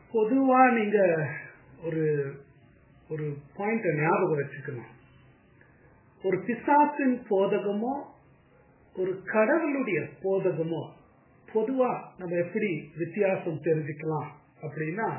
பொதுவா நீங்க ஒரு ஒரு பாயிண்ட் ஞாபகம் வச்சுக்கணும். ஒரு பிசாசின் போதகமோ ஒரு கடவுளுடைய போதகமோ பொதுவா நம்ம எப்படி வித்தியாசம் தெரிஞ்சுக்கலாம் அப்படின்னா,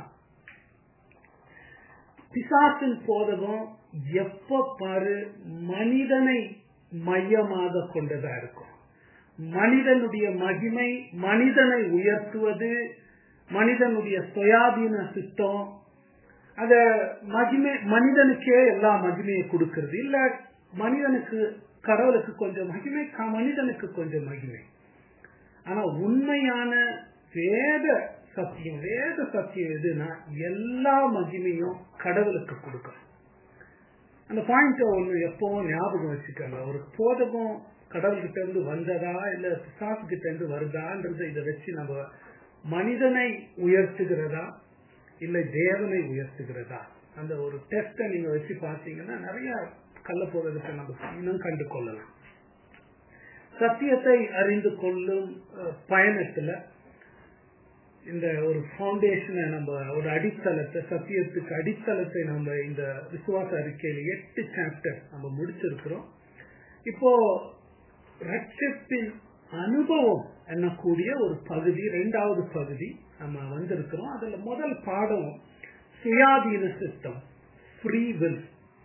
பிசாசின் போதகம் எப்ப பாரு மனிதனை மையமாக கொண்டதா இருக்கும். மனிதனுடைய மகிமை, மனிதனை உயர்த்துவது, மனிதனுடைய சுயாதீன சித்தம், அத மகிமை மனிதனுக்கே எல்லா மகிமையை கொடுக்கிறது. இல்ல மனிதனுக்கு கடவுளுக்கு கொஞ்சம் மகிமை, மனிதனுக்கு கொஞ்சம் மகிமை. ஆனா உண்மையான வேத சத்தியம் எதுனா எல்லா மகிமையும் கடவுளுக்கு கொடுக்கணும். அந்த பாயிண்ட் ஒண்ணு எப்பவும் ஞாபகம் வச்சுக்கோங்க. ஒரு போதகம் கடவுள்கிட்ட இருந்து வந்ததா இல்ல பிசாசு கிட்ட இருந்து வருதான்றத இதை வச்சு நம்ம மனிதனை உயர்த்துகிறதா இல்ல தேவனை உயர்த்துகிறதா அந்த ஒரு டெஸ்ட நீங்க வச்சு பாத்தீங்கன்னா நிறைய கள்ள போதகத்தை நம்ம இன்னும் கண்டு கொள்ளலாம். சத்தியத்தை அறிந்து கொள்ளும் பயணத்துல இந்த ஒரு பவுண்டேஷனை நம்ம ஒரு அடித்தளத்தை, சத்தியத்துக்கு அடித்தளத்தை நம்ம இந்த விசுவாச அறிக்கையில 8 சாப்டர் நம்ம முடிச்சிருக்கிறோம். இப்போ ரட்சிப்பின் அனுபவம் என்னக்கூடிய ஒரு பகுதி, 2வது பகுதி நம்ம வந்திருக்கிறோம். அதுல முதல் பாடம் சுயாதீன சித்தம், ஃப்ரீ வில்.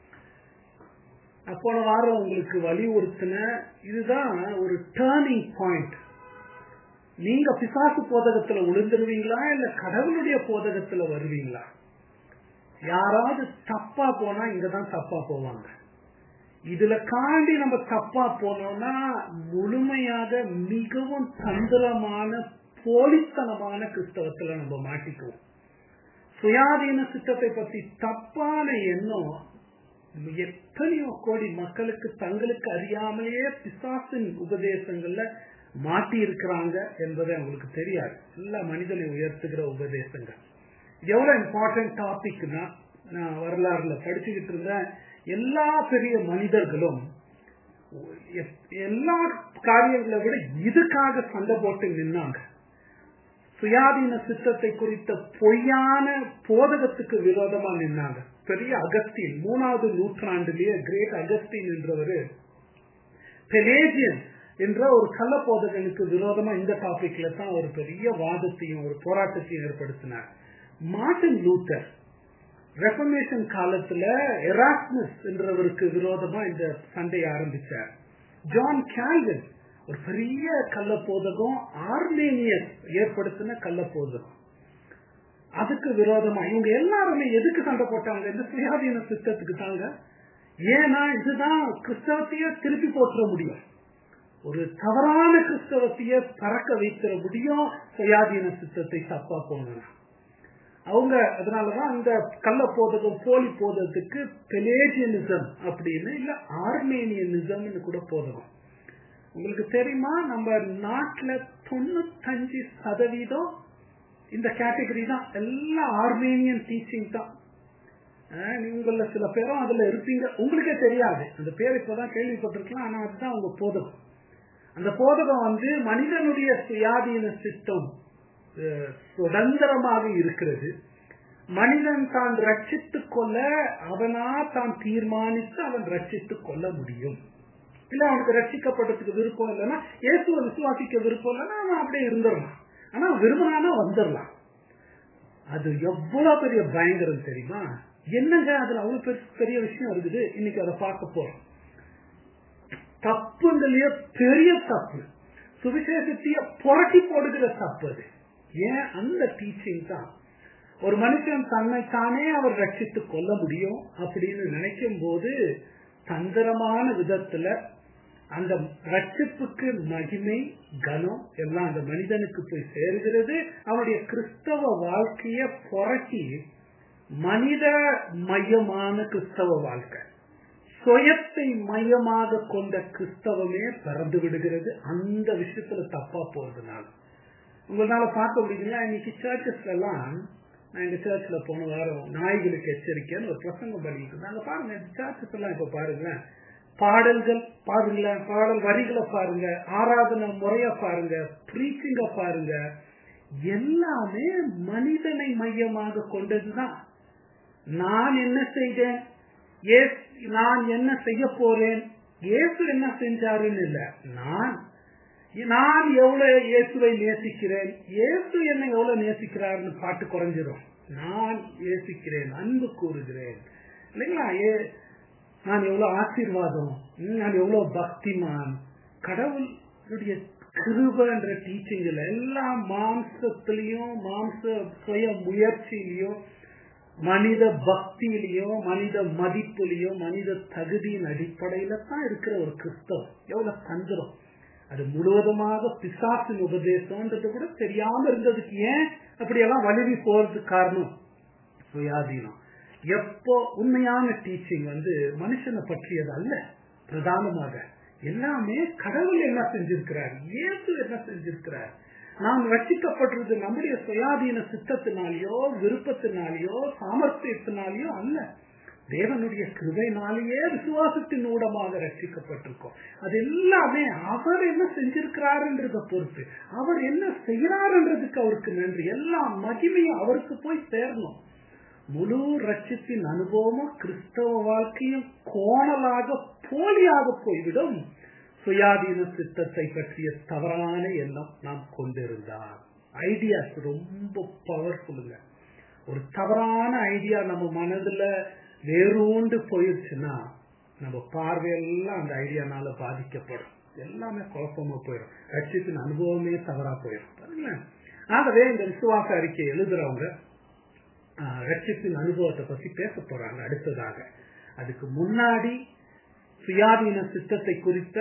போன வாரம் உங்களுக்கு வலியுறுத்தின இதுதான் ஒரு டர்னிங் பாயிண்ட். நீங்க பிசாசு போதகத்துல விழுந்துருவீங்களா இல்ல கடவுளுடைய போதகத்துல வருவீங்களா? யாராவது தப்பா போனா இங்கதான் தப்பா போவாங்க. இதுல காண்டி நம்ம தப்பா போனோம்னா முழுமையாக மிகவும் தந்திரமான போலித்தனமான கிறிஸ்தவத்துல நம்ம மாட்டிக்குவோம். சுயாதீன சித்தத்தை பத்தி தப்பான எண்ணம் எத்தனையோ கோடி மக்களுக்கு தங்களுக்கு அறியாமலேயே பிசாசின் உபதேசங்கள்ல மாட்டி இருக்கிறாங்க என்பதை அவங்களுக்கு தெரியாது. எல்லா மனிதனை உயர்த்துகிற உபதேசங்கள் எவ்வளவு இம்பார்ட்டன்ட் டாபிக்னா, நான் வரலாறுல படிச்சுக்கிட்டு இருந்தேன். எல்லா பெரிய மனிதர்களும் எல்லா காரியங்களை விட இதுக்காக சண்டை போட்டு நின்னாங்க. சுயாதீன சித்தத்தை குறித்த பொய்யான போதகத்துக்கு விரோதமா நின்னாங்க. பெரிய அகஸ்டின் 3வது நூற்றாண்டிலேயே கிரேட் அகஸ்டின் என்றவர் பெலேஜியன் என்ற ஒரு கள்ள போதகனுக்கு விரோதமா இந்த டாபிக்ல தான் ஒரு பெரிய வாதத்தையும் ஒரு போராட்டத்தையும் ஏற்படுத்தினார். மார்ட்டின் லூத்தர் ரெஃபர்மேஷன் காலத்துல எராஸ்மஸ் என்றவருக்கு விரோதமா இந்த சண்டையை ஆரம்பிச்சார். ஜான் கால்வின் ஒரு பெரிய கள்ள போதகம், ஆர்மேனியன் ஏற்படுத்தின கள்ள போதகம், அதுக்கு விரோதமா இவங்க எல்லாருமே எதுக்கு சண்டை போட்டாங்க? இந்த சுயாதீன சித்தத்துக்கு தாங்க. ஏன்னா இதுதான் கிறிஸ்தவத்தையே திருப்பி போற்ற முடியும், ஒரு தவறான கிறிஸ்தவத்தையே பறக்க வைத்திட முடியும் சுயாதீன சித்தத்தை தப்பா போனா. அவங்க அதனாலதான் அந்த கள்ள போதகம் போலி போதத்துக்கு பெலேஜியனிசம் அப்படின்னு இல்ல ஆர்மேனியனிசம் கூட போதகம். உங்களுக்கு தெரியுமா, நம்ம நாட்டுல 95% இந்த கேட்டகரி தான், எல்லாம் ஆர்மேனியன் டீச்சிங் தான். உங்கள சில பேரும் அதுல இருப்பீங்க, உங்களுக்கே தெரியாது, அந்த பேர் இப்பதான் கேள்விப்பட்டிருக்கலாம். ஆனா அதுதான் உங்க போதகம். அந்த போதகம் மனிதனுடைய சுயாதீன சித்தம் சுதந்திரமாக இருக்கிறது. மனிதன் தான் ரட்சித்துக் கொள்ள அவனா தான் தீர்மானித்து அவன் ரட்சித்துக் கொள்ள முடியும். இல்ல அவனுக்கு ரட்சிக்கப்படுறதுக்கு விருப்பம் இல்லைன்னா, இயேசுவை விசுவாசிக்க விருப்பம் இல்லைன்னா அவன் அப்படியே இருந்துடலாம். ஆனா விரும்பினா வந்துடலாம். அது எவ்வளவு பெரிய பயங்கரம் தெரியுமா? என்னங்க அதுல அவ்வளவு பெரிய விஷயம் இருக்குது. இன்னைக்கு அதை பார்க்க போறோம். தப்புங்களையே பெரிய தப்பு, சுவிசேஷத்தையே புரட்டி போடுகிற தப்பு அது. ஏன்? அந்த டீச்சிங் தான் ஒரு மனுஷன் தன்னை தானே அவர் ரட்சித்துக் கொள்ள முடியும் அப்படின்னு நினைக்கும் போது தந்திரமான விதத்துல அந்த ரட்சிப்புக்கு மகிமை, கனம் எல்லாம் அந்த மனிதனுக்கு போய் சேர்கிறது. அவனுடைய கிறிஸ்தவ வாழ்க்கைய புரட்டி மனித மையமான கிறிஸ்தவ வாழ்க்கை, சுயத்தை மையமாக கொண்ட கிறிஸ்தவமே பிறந்து விடுகிறது. அந்த விஷயத்துல தப்பா போறதுனால உங்களால பார்க்க முடியுங்களா? இன்னைக்கு சர்ச்சஸ்ல எல்லாம், நான் எங்க சர்ச்ல போன வாரம் நாய்களுக்கு எச்சரிக்கைன்னு ஒரு பிரசங்கம் பண்ணிட்டு இருந்தாங்க. பாருங்க சர்ச்சஸ் எல்லாம் இப்ப பாருங்க, பாடல்கள் பாருங்களேன், பாடல் வரிகளை பாருங்க, ஆராதனை முறைய பாருங்க, பிரீச்சிங்க பாருங்க, எல்லாமே மனிதனை மையமாக கொண்டதுதான். நான் என்ன செய்தேன், நான் என்ன செய்ய போறேன், இயேசு என்ன செஞ்சாருன்னு இல்ல, நான் எவ்வளவு இயேசுவை நேசிக்கிறேன், இயேசு என்ன எவ்வளவு நேசிக்கிறாருன்னு பாட்டு குறைஞ்சிடும். நான் நேசிக்கிறேன், அன்பு கூறுகிறேன் இல்லைங்களா, நான் எவ்வளவு ஆசீர்வாதம், நான் எவ்வளவு பக்திமான், கடவுளுடைய கிருபைன்ற டீச்சிங்ல எல்லா மாம்சத்திலையும் மாம்ச சுய முயற்சியிலையும் மனித பக்தியிலையோ மனித மதிப்புலையோ மனித தகுதியின் அடிப்படையில தான் இருக்கிற ஒரு கிறிஸ்தவம் எவ்வளவு தந்திரம். அது முழுவதுமாக பிசாசின் உபதேசம்ன்றது கூட தெரியாம இருந்ததுக்கு ஏன் அப்படியெல்லாம் வலிவி போறதுக்கு காரணம் சுயாதீனம். எப்போ உண்மையான டீச்சிங் மனுஷனை பற்றியது அல்ல, பிரதானமாக எல்லாமே கடவுள் என்ன செஞ்சிருக்கிறார், இயேசு என்ன செஞ்சிருக்கிறார். நாம் ரட்சிக்கப்படுறது நம்முடைய சுயாதீன சித்தத்தினாலேயோ விருப்பத்தினாலேயோ சாமர்த்தியத்தினாலேயோ அல்ல, தேவனுடைய கிருபையினாலேயே விசுவாசத்தின் ஊடமாக ரட்சிக்கப்பட்டிருக்கோம். அது எல்லாமே அவர் என்ன செஞ்சிருக்கிறாருன்றத பொறுத்து, அவர் என்ன செய்யறாருன்றதுக்கு அவருக்கு நன்றி, எல்லா மகிமையும் அவருக்கு போய் சேரணும். முழு ரட்சிப்பின் அனுபவமும் கிறிஸ்தவ வாழ்க்கையும் கோணலாக போலியாக போய்விடும் சுயாதீன சித்தத்தை பற்றிய தவறான எண்ணம் நாம் கொண்டிருந்தார். ஐடியாஸ் ரொம்ப பவர்ஃபுல்லுங்க. ஒரு தவறான ஐடியா நம்ம மனதுல வேரூண்டு போயிடுச்சுன்னா நம்ம பார்வையெல்லாம் அந்த ஐடியானால பாதிக்கப்படும், எல்லாமே குழப்பமா போயிடும், ரட்சிப்பின் அனுபவமே தவறா போயிடும். ஆகவே இந்த விசுவாச அறிக்கை எழுதுறவங்க ரட்சிப்பின் அனுபவத்தை பத்தி பேச போறாங்க அடுத்ததாக. அதுக்கு முன்னாடி சுயாதீன சித்தத்தை குறித்த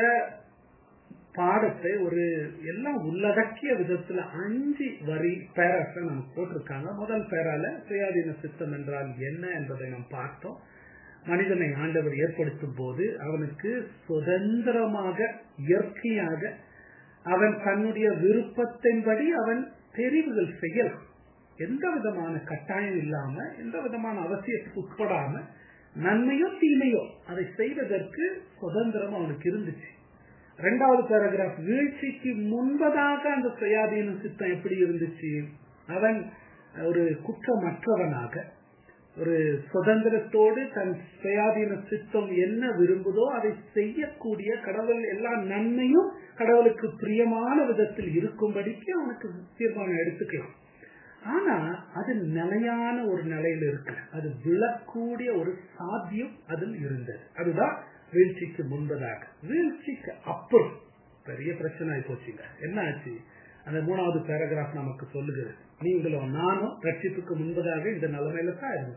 பாடத்தை ஒரு எல்லாம் உள்ளடக்கிய விதத்துல 5 வரி பேராக நமக்கு போட்டிருக்காங்க. முதல் பேரால சுயாதீன சித்தம் என்றால் என்ன என்பதை நாம் பார்த்தோம். மனிதனை ஆண்டவர் ஏற்படுத்தும் போது அவனுக்கு சுதந்திரமாக இயற்கையாக அவன் தன்னுடைய விருப்பத்தின்படி அவன் தெரிவுகள் செய்யலாம், எந்த விதமான கட்டாயம் இல்லாம எந்த விதமான அவசியத்துக்கு உட்படாம நன்மையோ தீமையோ அதை செய்வதற்கு சுதந்திரம் அவனுக்கு இருந்துச்சு. 2வது பேராகிராஃப், வீழ்ச்சிக்கு முன்பதாக அந்த சுயாதீன சித்தம் எப்படி இருந்துச்சு, அவன் ஒரு குற்றமற்றவனாக ஒரு சுதந்திரத்தோடு தன் சுயாதீன சித்தம் என்ன விரும்புதோ அதை செய்யக்கூடிய, கடவுள் எல்லா நன்மையும் கடவுளுக்கு பிரியமான விதத்தில் இருக்கும்படிக்கு அவனுக்கு தீர்மானம் எடுத்துக்கலாம். ஆனா அது நிலையான ஒரு நிலையில் இருக்கு, அது விழக்கூடிய ஒரு சாத்தியம் அதில் இருந்தது. அதுதான் வீழ்ச்சிக்கு முன்பதாக. வீழ்ச்சிக்கு அப்புறம் பெரிய பிரச்சனை ஆகி போச்சுங்க. என்ன ஆச்சு, அந்த 3வது பேராகிராஃப் நமக்கு சொல்லுகிறது, நீங்களும் நானும் ரட்சிப்புக்கு முன்பதாக இந்த நிலைமையில தான் இருந்தோம்.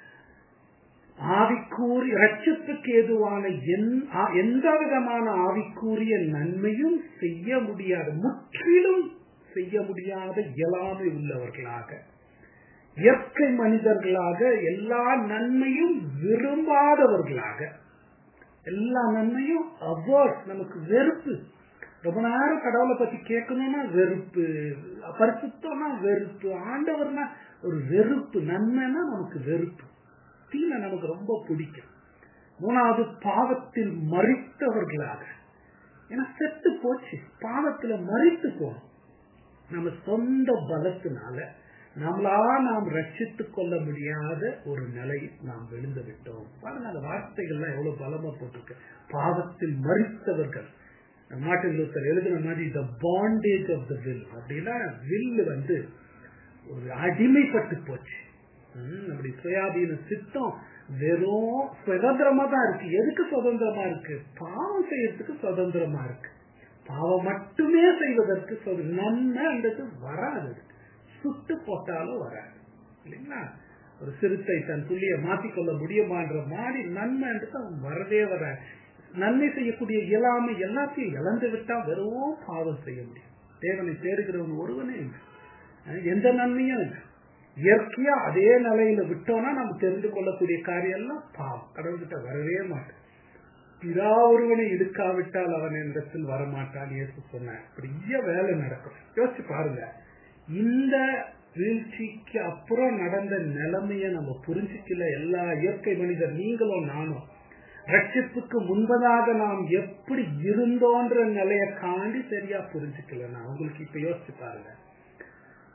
ஆவிக்கூறி ரட்சிப்புக்கு ஏதுவான எந்த விதமான ஆவிக்கூறிய நன்மையும் செய்ய முடியாத, முற்றிலும் செய்ய முடியாத இயலாமை உள்ளவர்களாக, இயற்கை மனிதர்களாக, எல்லா நன்மையும் விரும்பாதவர்களாக, எல்லா நன்மையும் நமக்கு வெறுப்பு, ரொம்ப நேரம் கடவுளை பத்தி கேட்கணும்னா வெறுப்பு, பரிசுத்தம்னா வெறுப்பு, ஆண்டவர்னா ஒரு வெறுப்பு, நன்மைனா நமக்கு வெறுப்பு, தீமை நமக்கு ரொம்ப பிடிக்கும். 3வது பாவத்தில் மரித்தவர்களாக, ஏன்னா செத்து போச்சு, பாவத்துல மரித்து போனோம். நம்ம சொந்த பலத்தினால நாம் ரட்சித்துக் கொள்ள முடியாத ஒரு நிலை நாம் விழுந்து விட்டோம். அந்த வார்த்தைகள்லாம் எவ்வளவு பலமா போட்டிருக்கு, பாவத்தில் மரித்தவர்கள். மார்ட்டின் லூத்தர் எழுதின மாதிரி the bondage of the will, அப்படின்னா வில் ஒரு அடிமைப்பட்டு போச்சு. நம்முடைய சுயாதீன சித்தம் வெறும் சுதந்திரமா தான் இருக்கு. எதுக்கு சுதந்திரமா இருக்கு, பாவம் செய்யறதுக்கு சுதந்திரமா இருக்கு. பாவம் மட்டுமே செய்வதற்கு நன்மைன்றது வராது, சுட்டு போட்டாலும் வராது இல்லைங்களா. ஒரு சிறுத்தை தன் துள்ளிய மாற்றிக்கொள்ள முடியுமான்ற மாதிரி நன்மைன்றது அவன் வரவே வராது. நன்மை செய்யக்கூடிய இயலாமை எல்லாத்தையும் இழந்து விட்டா வெறும் பாவம் செய்ய முடியும். தேவனை தேடுகிறவன் ஒருவனே எந்த நன்மையும் இயற்கையா அதே நிலையில விட்டோம்னா நம்ம தெரிந்து கொள்ளக்கூடிய காரியம் எல்லாம் பாவம், கடவுள்கிட்ட வரவே மாட்டேன். பிதா ஒருவனை இழுக்காவிட்டால் அவன் இடத்தில் வரமாட்டான் இயேசு சொன்னார். பெரிய வேலை நடக்கும். யோசிச்சு பாருங்க, இந்த வீழ்ச்சிக்கு அப்புறம் நடந்த நிலைமைய நம்ம புரிஞ்சுக்கல. எல்லா இயற்கை மனிதர், நீங்களும் நானும், ரட்சிப்புக்கு முன்பதாக நாம் எப்படி இருந்தோன்ற நிலையை காண்டி சரியா புரிஞ்சுக்கல. நான் உங்களுக்கு இப்ப யோசிச்சு பாருங்க,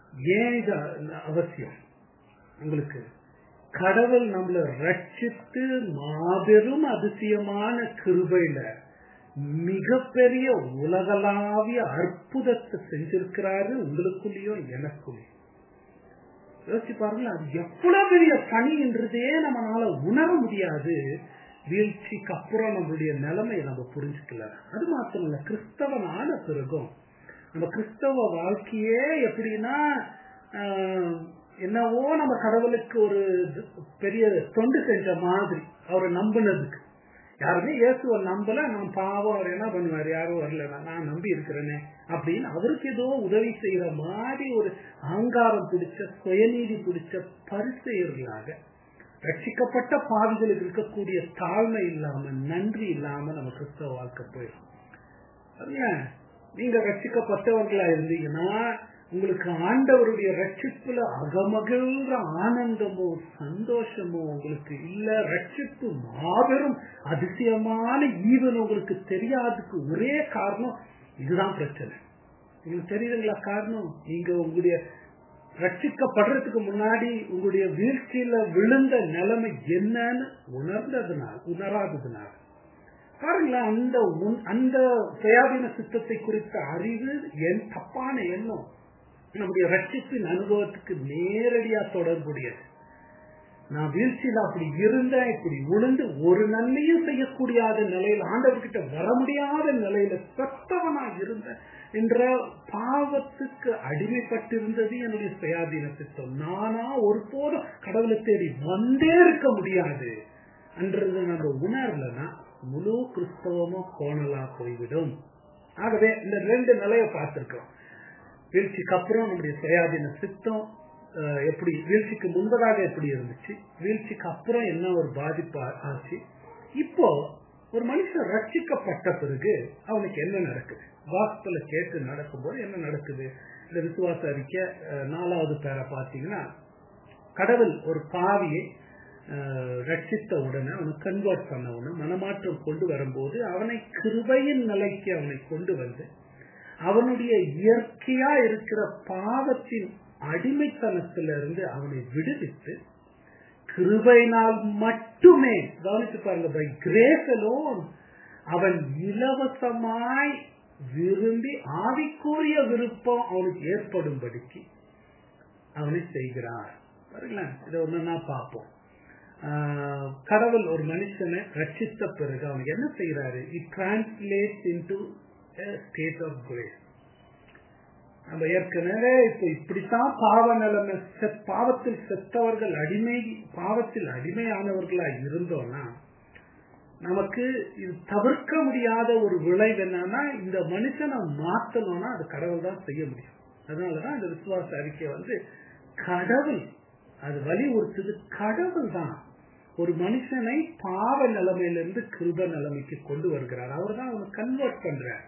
ஏன் இது அவசியம்? உங்களுக்கு கடவுள் நம்மளை ரட்சித்து மாபெரும் அதிசயமான கிருபையில மிகப்பெரிய உலகளாவிய அற்புதத்தை செஞ்சிருக்கிறாரு உங்களுக்குள்ளேயும் எனக்குள்ளேயும். யோசிச்சு பாருங்க, அது எவ்வளவு பெரிய பணின்றதே நம்மளால உணர முடியாது. வீழ்ச்சிக்கு அப்புறம் நம்மளுடைய நிலைமையை நம்ம புரிஞ்சுக்கல. அது மாத்திரம் இல்ல, கிறிஸ்தவன் ஆன பிறகும் நம்ம கிறிஸ்தவ வாழ்க்கையே எப்படின்னா என்னவோ நம்ம கடவுளுக்கு ஒரு பெரிய தொண்டு செஞ்ச மாதிரி. அவரை நம்பினதுக்கு யாருமே இயேசுவை நம்பல, நான் பாவம், அவர் என்ன பண்ணுவார், யாரும் வரல, நான் நம்பி இருக்கிறேனே அப்படின்னு அவருக்கு ஏதோ உதவி செய்யற மாதிரி ஒரு அகங்காரம் பிடிச்ச சுயநீதி பிடிச்ச பரிசெயர்களாக ரட்சிக்கப்பட்ட பாவிகளுக்கு இருக்கக்கூடிய தாழ்மை இல்லாம நன்றி இல்லாம நம்ம கிறிஸ்தவ வாழ்க்கை போயிடும். நீங்க ரட்சிக்கப்பட்டவர்களா இருந்தீங்கன்னா உங்களுக்கு ஆண்டவருடைய ரட்சிப்புல அகமகிழ்ற ஆனந்தமோ சந்தோஷமோ உங்களுக்கு இல்ல. ரட்சிப்பு மாபெரும் அதிசயமான ஈவன் உங்களுக்கு தெரியாததுக்கு ஒரே காரணம் இதுதான் பிரச்சனை. உங்களுக்கு தெரியுதுங்களா காரணம்? நீங்க உங்களுடைய ரட்சிக்கப்படுறதுக்கு முன்னாடி உங்களுடைய வீழ்ச்சியில விழுந்த நிலைமை என்னன்னு உணராததுனால பாருங்களா. அந்த சுயாதீன சித்தத்தை குறித்த அறிவு தப்பான எண்ணம் நம்முடைய ரட்சிப்பின் அனுபவத்துக்கு நேரடியா தொடர்புடையது. நான் வீழ்ச்சியில அப்படி இருந்தேன், இப்படி உளுந்து ஒரு நன்மையும் செய்யக்கூடியாத நிலையில ஆண்டவர்கிட்ட வர முடியாத நிலையில சத்தவனா இருந்தேன் என்ற பாவத்துக்கு அடிமைப்பட்டிருந்தது என்னுடைய சுயாதீன சித்தம். நானா ஒருபோதும் கடவுளை தேடி வந்தே இருக்க முடியாது என்றது நம்ம உணரலன்னா முழு கிறிஸ்தவமும் கோணலா போய்விடும். ஆகவே இந்த ரெண்டு நிலையை பார்த்திருக்கோம். வீழ்ச்சிக்கு அப்புறம் நம்முடைய சுயாதீன சித்தம் எப்படி, வீழ்ச்சிக்கு முன்பதாக எப்படி இருந்துச்சு, வீழ்ச்சிக்கு அப்புறம் என்ன ஒரு பாதிப்பு ஆச்சு, இப்போ ஒரு மனுஷன் ரட்சிக்கப்பட்ட பிறகு அவனுக்கு என்ன நடக்குது, வாஸ்தல கேட்டு நடக்கும்போது என்ன நடக்குது. இந்த விசுவாச அறிக்கை 4வது பேரை பார்த்தீங்கன்னா, கடவுள் ஒரு பாவியை ரட்சித்த உடனே அவனை கன்வெர்ட் பண்ண உடனே மனமாற்றம் கொண்டு வரும்போது அவனை கிருபையின் நிலைக்கு அவனை கொண்டு வந்து அவனுடைய இயற்கையா இருக்கிற பாவத்தின் அடிமைத்தனத்திலிருந்து அவனை விடுவித்து கிருபையினால் மட்டுமே, கவனித்து பாருங்க, பை கிரேஸ் அலோன் அவன் இலவசமாய் விரும்பி ஆவிக்குரிய விருப்பம் அவனுக்கு ஏற்படும்படிக்கு அவனை செய்கிறார். பாருங்களேன், இதை ஒன்னா பார்ப்போம். கடவுள் ஒரு மனுஷனை ரட்சித்த பிறகு அவன் என்ன செய்யறாரு? It translates into state of grace. நம்ம ஏற்கனவே இப்ப இப்படித்தான் பாவ நிலைமை, பாவத்தில் செத்தவர்கள் பாவத்தில் அடிமையானவர்களா இருந்தோம்னா நமக்கு இது தவிர்க்க முடியாத ஒரு விளைவு என்னன்னா, இந்த மனுஷனை மாத்தணும்னா அது கடவுள் தான் செய்ய முடியும். அதனாலதான் இந்த விசுவாச அறிக்கை கடவுள் அது வலியுறுத்துது. கடவுள் தான் ஒரு மனுஷனை பாவ நிலைமையிலிருந்து கிருப நிலைமைக்கு கொண்டு வருகிறார். அவர் தான் அவனை கன்வெர்ட் பண்றார்.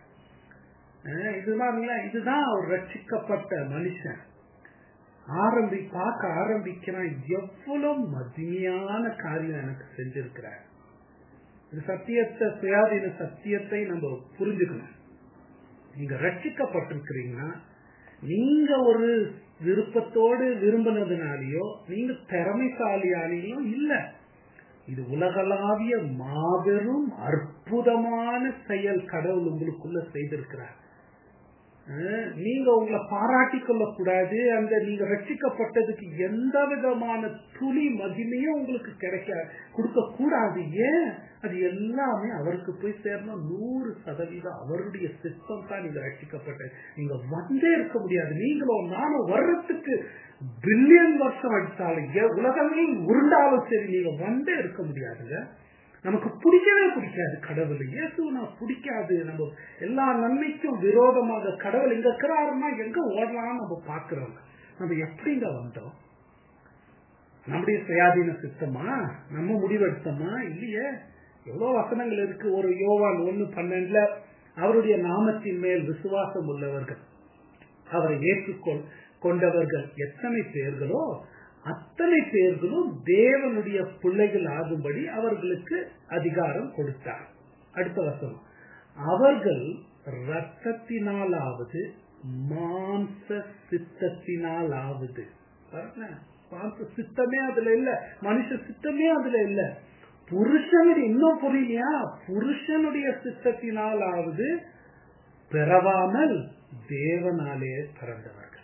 இதுதான் அவர் ரட்சிக்கப்பட்ட மனுஷன் பார்க்க ஆரம்பிக்கிறான். எவ்வளவு மதிமையான காரியம் எனக்கு செஞ்சிருக்கிறார். இந்த சத்தியத்தை, சுயாதீன சத்தியத்தை நம்ம புரிஞ்சுக்கணும். நீங்க ரட்சிக்கப்பட்டிருக்கிறீங்கன்னா நீங்க ஒரு விருப்பத்தோடு விரும்பினதுனாலேயோ நீங்க திறமைசாலியாலேயோ இல்ல. இது உலகளாவிய மாபெரும் அற்புதமான செயல் கடவுள் உங்களுக்குள்ள செய்திருக்கிறார். நீங்க உங்களை பாராட்டி கொள்ள கூடாது. அந்த நீங்க ரட்சிக்கப்பட்டதுக்கு எந்த விதமான துளி மகிமையும் உங்களுக்கு கொடுக்க கூடாது. ஏன்? அது எல்லாமே அவருக்கு போய் சேரணும். 100% அவருடைய சித்தம் தான் நீங்க ரட்சிக்கப்பட்ட. நீங்க வந்தே இருக்க முடியாது. நீங்களும் நானும் வர்றதுக்கு பில்லியன் வருஷம் அடித்தாலும் உலகமே உருண்டாலும் சரி நீங்க வந்தே இருக்க முடியாதுங்க. நமக்கு பிடிக்கவே பிடிக்காது கடவுள். இயேசுனா பிடிக்காது. நம்ம எல்லா நன்மைக்கும் விரோதமாக கடவுள் எங்க இருக்கிறாருன்னா எங்க ஓடலாம்னு நம்ம பாக்குறோம். நம்ம எப்படிங்க வந்தோம்? நம்முடைய சுயாதீன சித்தமா? நம்ம முடிவெடுத்தோமா? இல்லையே. எவ்வளவு வசனங்கள் இருக்கு. ஒரு யோவான் 1:12 அவருடைய நாமத்தின் மேல் விசுவாசம் உள்ளவர்கள், அவரை ஏற்றுக்கொண்டவர்கள் எத்தனை பேர்களோ அத்தனை பேர்களும் தேவனுடைய பிள்ளைகள் ஆகும்படி அவர்களுக்கு அதிகாரம் கொடுத்தார். அடுத்த வசனம், அவர்கள் இரத்தத்தினாலாவது மாம்ச சித்தத்தினால் ஆகுது. மாம்ச சித்தமே அதுல இல்ல, மனுஷ சித்தமே அதுல இல்ல. புருஷனுடைய, இன்னும் புரியலையா, புருஷனுடைய சித்தத்தினால் ஆகுது, பிறவாமல் தேவனாலே பிறந்தவர்கள்.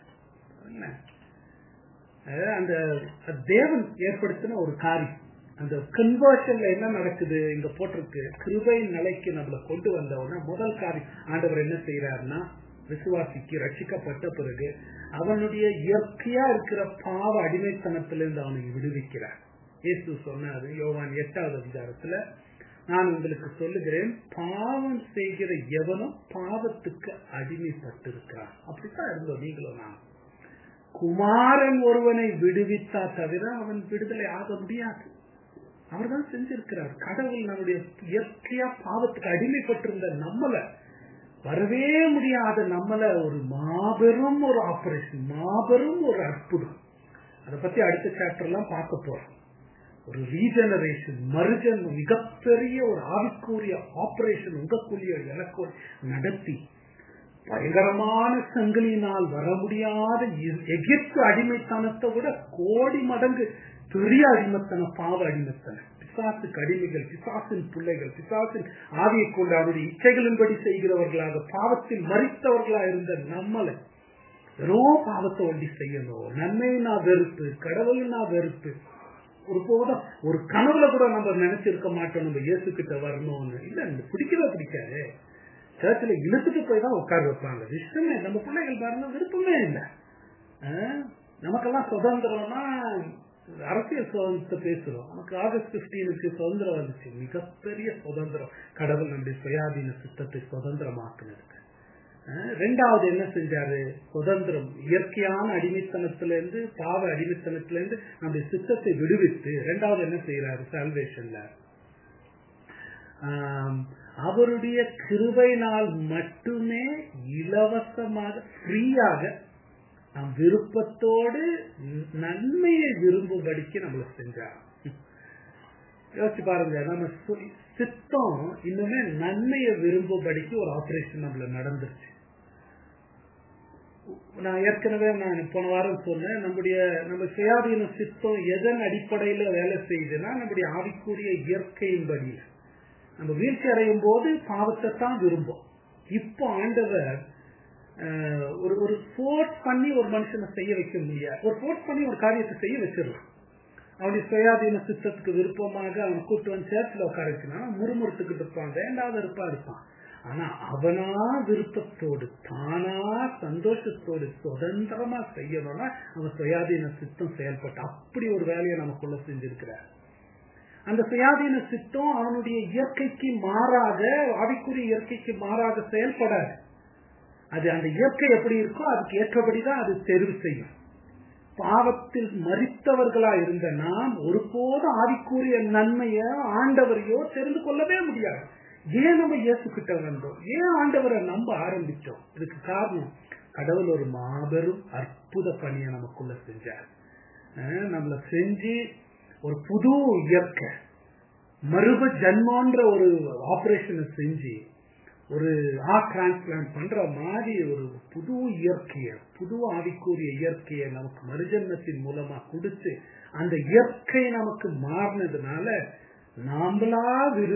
அந்த தேவன் ஏற்படுத்தின ஒரு காரியம். அந்த கன்வர்ஷன்ல என்ன நடக்குது இங்க போட்டிருக்கு, கிருபை நிலைக்கு நம்மளை கொண்டு வந்தவன முதல் காரியம் ஆண்டவர் என்ன செய்யறாருன்னா, விசுவாசிக்கு ரட்சிக்கப்பட்ட பிறகு அவனுடைய இயற்கையா இருக்கிற பாவ அடிமைத்தனத்திலிருந்து அவனை விடுவிக்கிறார். இயேசு சொன்னாரு யோவான் 8வது அதிகாரத்துல, நான் உங்களுக்கு சொல்லுகிறேன், பாவம் செய்கிற எவனும் பாவத்துக்கு அடிமைப்பட்டிருக்கிறான். அப்படித்தான் இருந்தோம் நீங்களும் நான். குமாரன் ஒருவனை விடுவித்தா தவிர அவன் விடுதலை ஆக முடியாது. அவர் தான் செஞ்சிருக்கிறார். கடவுள் நம்முடைய இயற்கையா பாவத்துக்கு அடிமைப்பட்டிருந்த நம்மள, வரவே முடியாத நம்மள ஒரு மாபெரும் ஒரு ஆபரேஷன், மாபெரும் ஒரு அற்புதம். அதை பத்தி அடுத்த சாப்டர் எல்லாம் பார்க்க போறோம். ஒரு ரீஜெனரேஷன், மறுஜன்மம், மிகப்பெரிய ஒரு ஆவிக்குரிய ஆபரேஷன் உங்களுக்குரிய எனக்கு நடத்தி, பயங்கரமான சங்கிலியினால் வர முடியாத எகிப்து அடிமைத்தனத்தை விட கோடி மடங்கு பெரிய அடிமைத்தனம், பாவ அடிமைத்தனம், பிசாசுக்கு அடிமைகள், பிசாசின் பிள்ளைகள், பிசாசின் ஆவியை கொண்டு அவருடைய இச்சைகளின்படி செய்கிறவர்களாக பாவத்தில் மறித்தவர்களா இருந்த நம்மளை வெறும் பாவத்தை ஒண்டி செய்யணும், நன்மையினா வெறுப்பு, கடவுள்னா வெறுப்பு, ஒரு போதும் ஒரு கனவுல கூட நம்ம நினைச்சிருக்க மாட்டோம் நம்ம இயேசு கிட்ட வரணும்னு. இல்ல, பிடிக்கவே பிடிக்காது. சர்ச்சில் இழுத்துட்டு போய் தான் உட்கார வைப்பாங்க. இஷ்டமே நம்ம பிள்ளைகள் பாருங்க, விருப்பமே இல்லை. நமக்கெல்லாம் சுதந்திரம்னா அரசியல் சுதந்திரத்தை பேசுறோம். நமக்கு ஆகஸ்ட் 15 சுதந்திரம் வந்துச்சு, மிகப்பெரிய சுதந்திரம். கடவுள் நம்முடைய சுயாதீன சித்தத்தை சுதந்திரமாக்குனதுக்கு. ரெண்டாவது என்ன செஞ்சாரு, சுதந்திரம், இயற்கையான அடிமைத்தனத்திலிருந்து, பாவ அடிமைத்தனத்திலிருந்து நம்முடைய சித்தத்தை விடுவித்து ரெண்டாவது என்ன செய்யறாரு, சால்வேஷன்ல அவருடைய கிருபையினால் மட்டுமே இலவசமாக ஃப்ரீயாக நாம் விருப்பத்தோடு நன்மையை விரும்பும்படிக்கு நம்மளை செஞ்சார். யோசிச்சு பாருங்க, நம்ம சித்தம் இன்னுமே நன்மையை விரும்பும்படிக்கு ஒரு ஆபரேஷன் நம்மள நடந்துருச்சு. நான் ஏற்கனவே போன வாரம் சொன்னேன், நம்ம சுயாதீன சித்தம் எதன் அடிப்படையில வேலை செய்யுதுன்னா, நம்முடைய ஆவிக்குரிய இயற்கையின்படி. நம்ம வீழ்ச்சி அடையும் போது பாவத்தை தான் விரும்பும். இப்போ ஆண்டவர் ஒரு ஃபோர்ஸ் பண்ணி ஒரு மனுஷனை செய்ய வைக்க முடியாது. ஒரு ஃபோர்ஸ் பண்ணி ஒரு காரியத்தை செய்ய வச்சிடலாம். அவனுடைய சுயாதீன சித்தத்துக்கு விருப்பமாக அவன் கூட்டு வந்து சேர்த்துல உட்காரச்சுன்னா முறுமுறுத்துக்கிட்டு இருப்பான், வேண்டாத இருப்பான். ஆனா அவனா விருப்பத்தோடு, தானா சந்தோஷத்தோடு, சுதந்திரமா செய்யணும்னா அவன் சுயாதீன சித்தம் செயல்பட்டு அப்படி ஒரு வேலையை நமக்குள்ள செஞ்சிருக்கிறார். அந்த சுயாதீன சித்தம் அவனுடைய இயற்கைக்கு மாறாக, ஆவிக்குரிய இயற்கைக்கு மாறாக செயல்படாது. அது அந்த இயற்கை எப்படி இருக்கோ அதுக்கு ஏற்றபடிதான் அது தெரிவு செய்யும். பாவத்தில் மரித்தவர்களா இருந்த நாம் ஒருபோதும் ஆவிக்குரிய நன்மையோ ஆண்டவரையோ தெரிந்து கொள்ளவே முடியாது. ஏன் நம்ம இயேசு கிட்ட வந்தோம், ஏன் ஆண்டவரை நம்ப ஆரம்பிச்சோம்? இதுக்கு காரணம் கடவுள் ஒரு மாபெரும் அற்புத பணியை நமக்குள்ள செஞ்சார். நம்மள செஞ்சு ஒரு புது இயற்கை, மறுப ஜன்மன்ற ஒரு ஆபரேஷனை செஞ்சு ஒரு ஹார்ட் டிரான்ஸ்பிளான்ட் பண்ற மாதிரி ஒரு புது இயற்கைய, புது ஆவிக்குரிய இயற்கையை நமக்கு மறுஜன்மத்தின் மூலமா கொடுத்து அந்த இயற்கை நமக்கு மாறினதுனால நம்மளா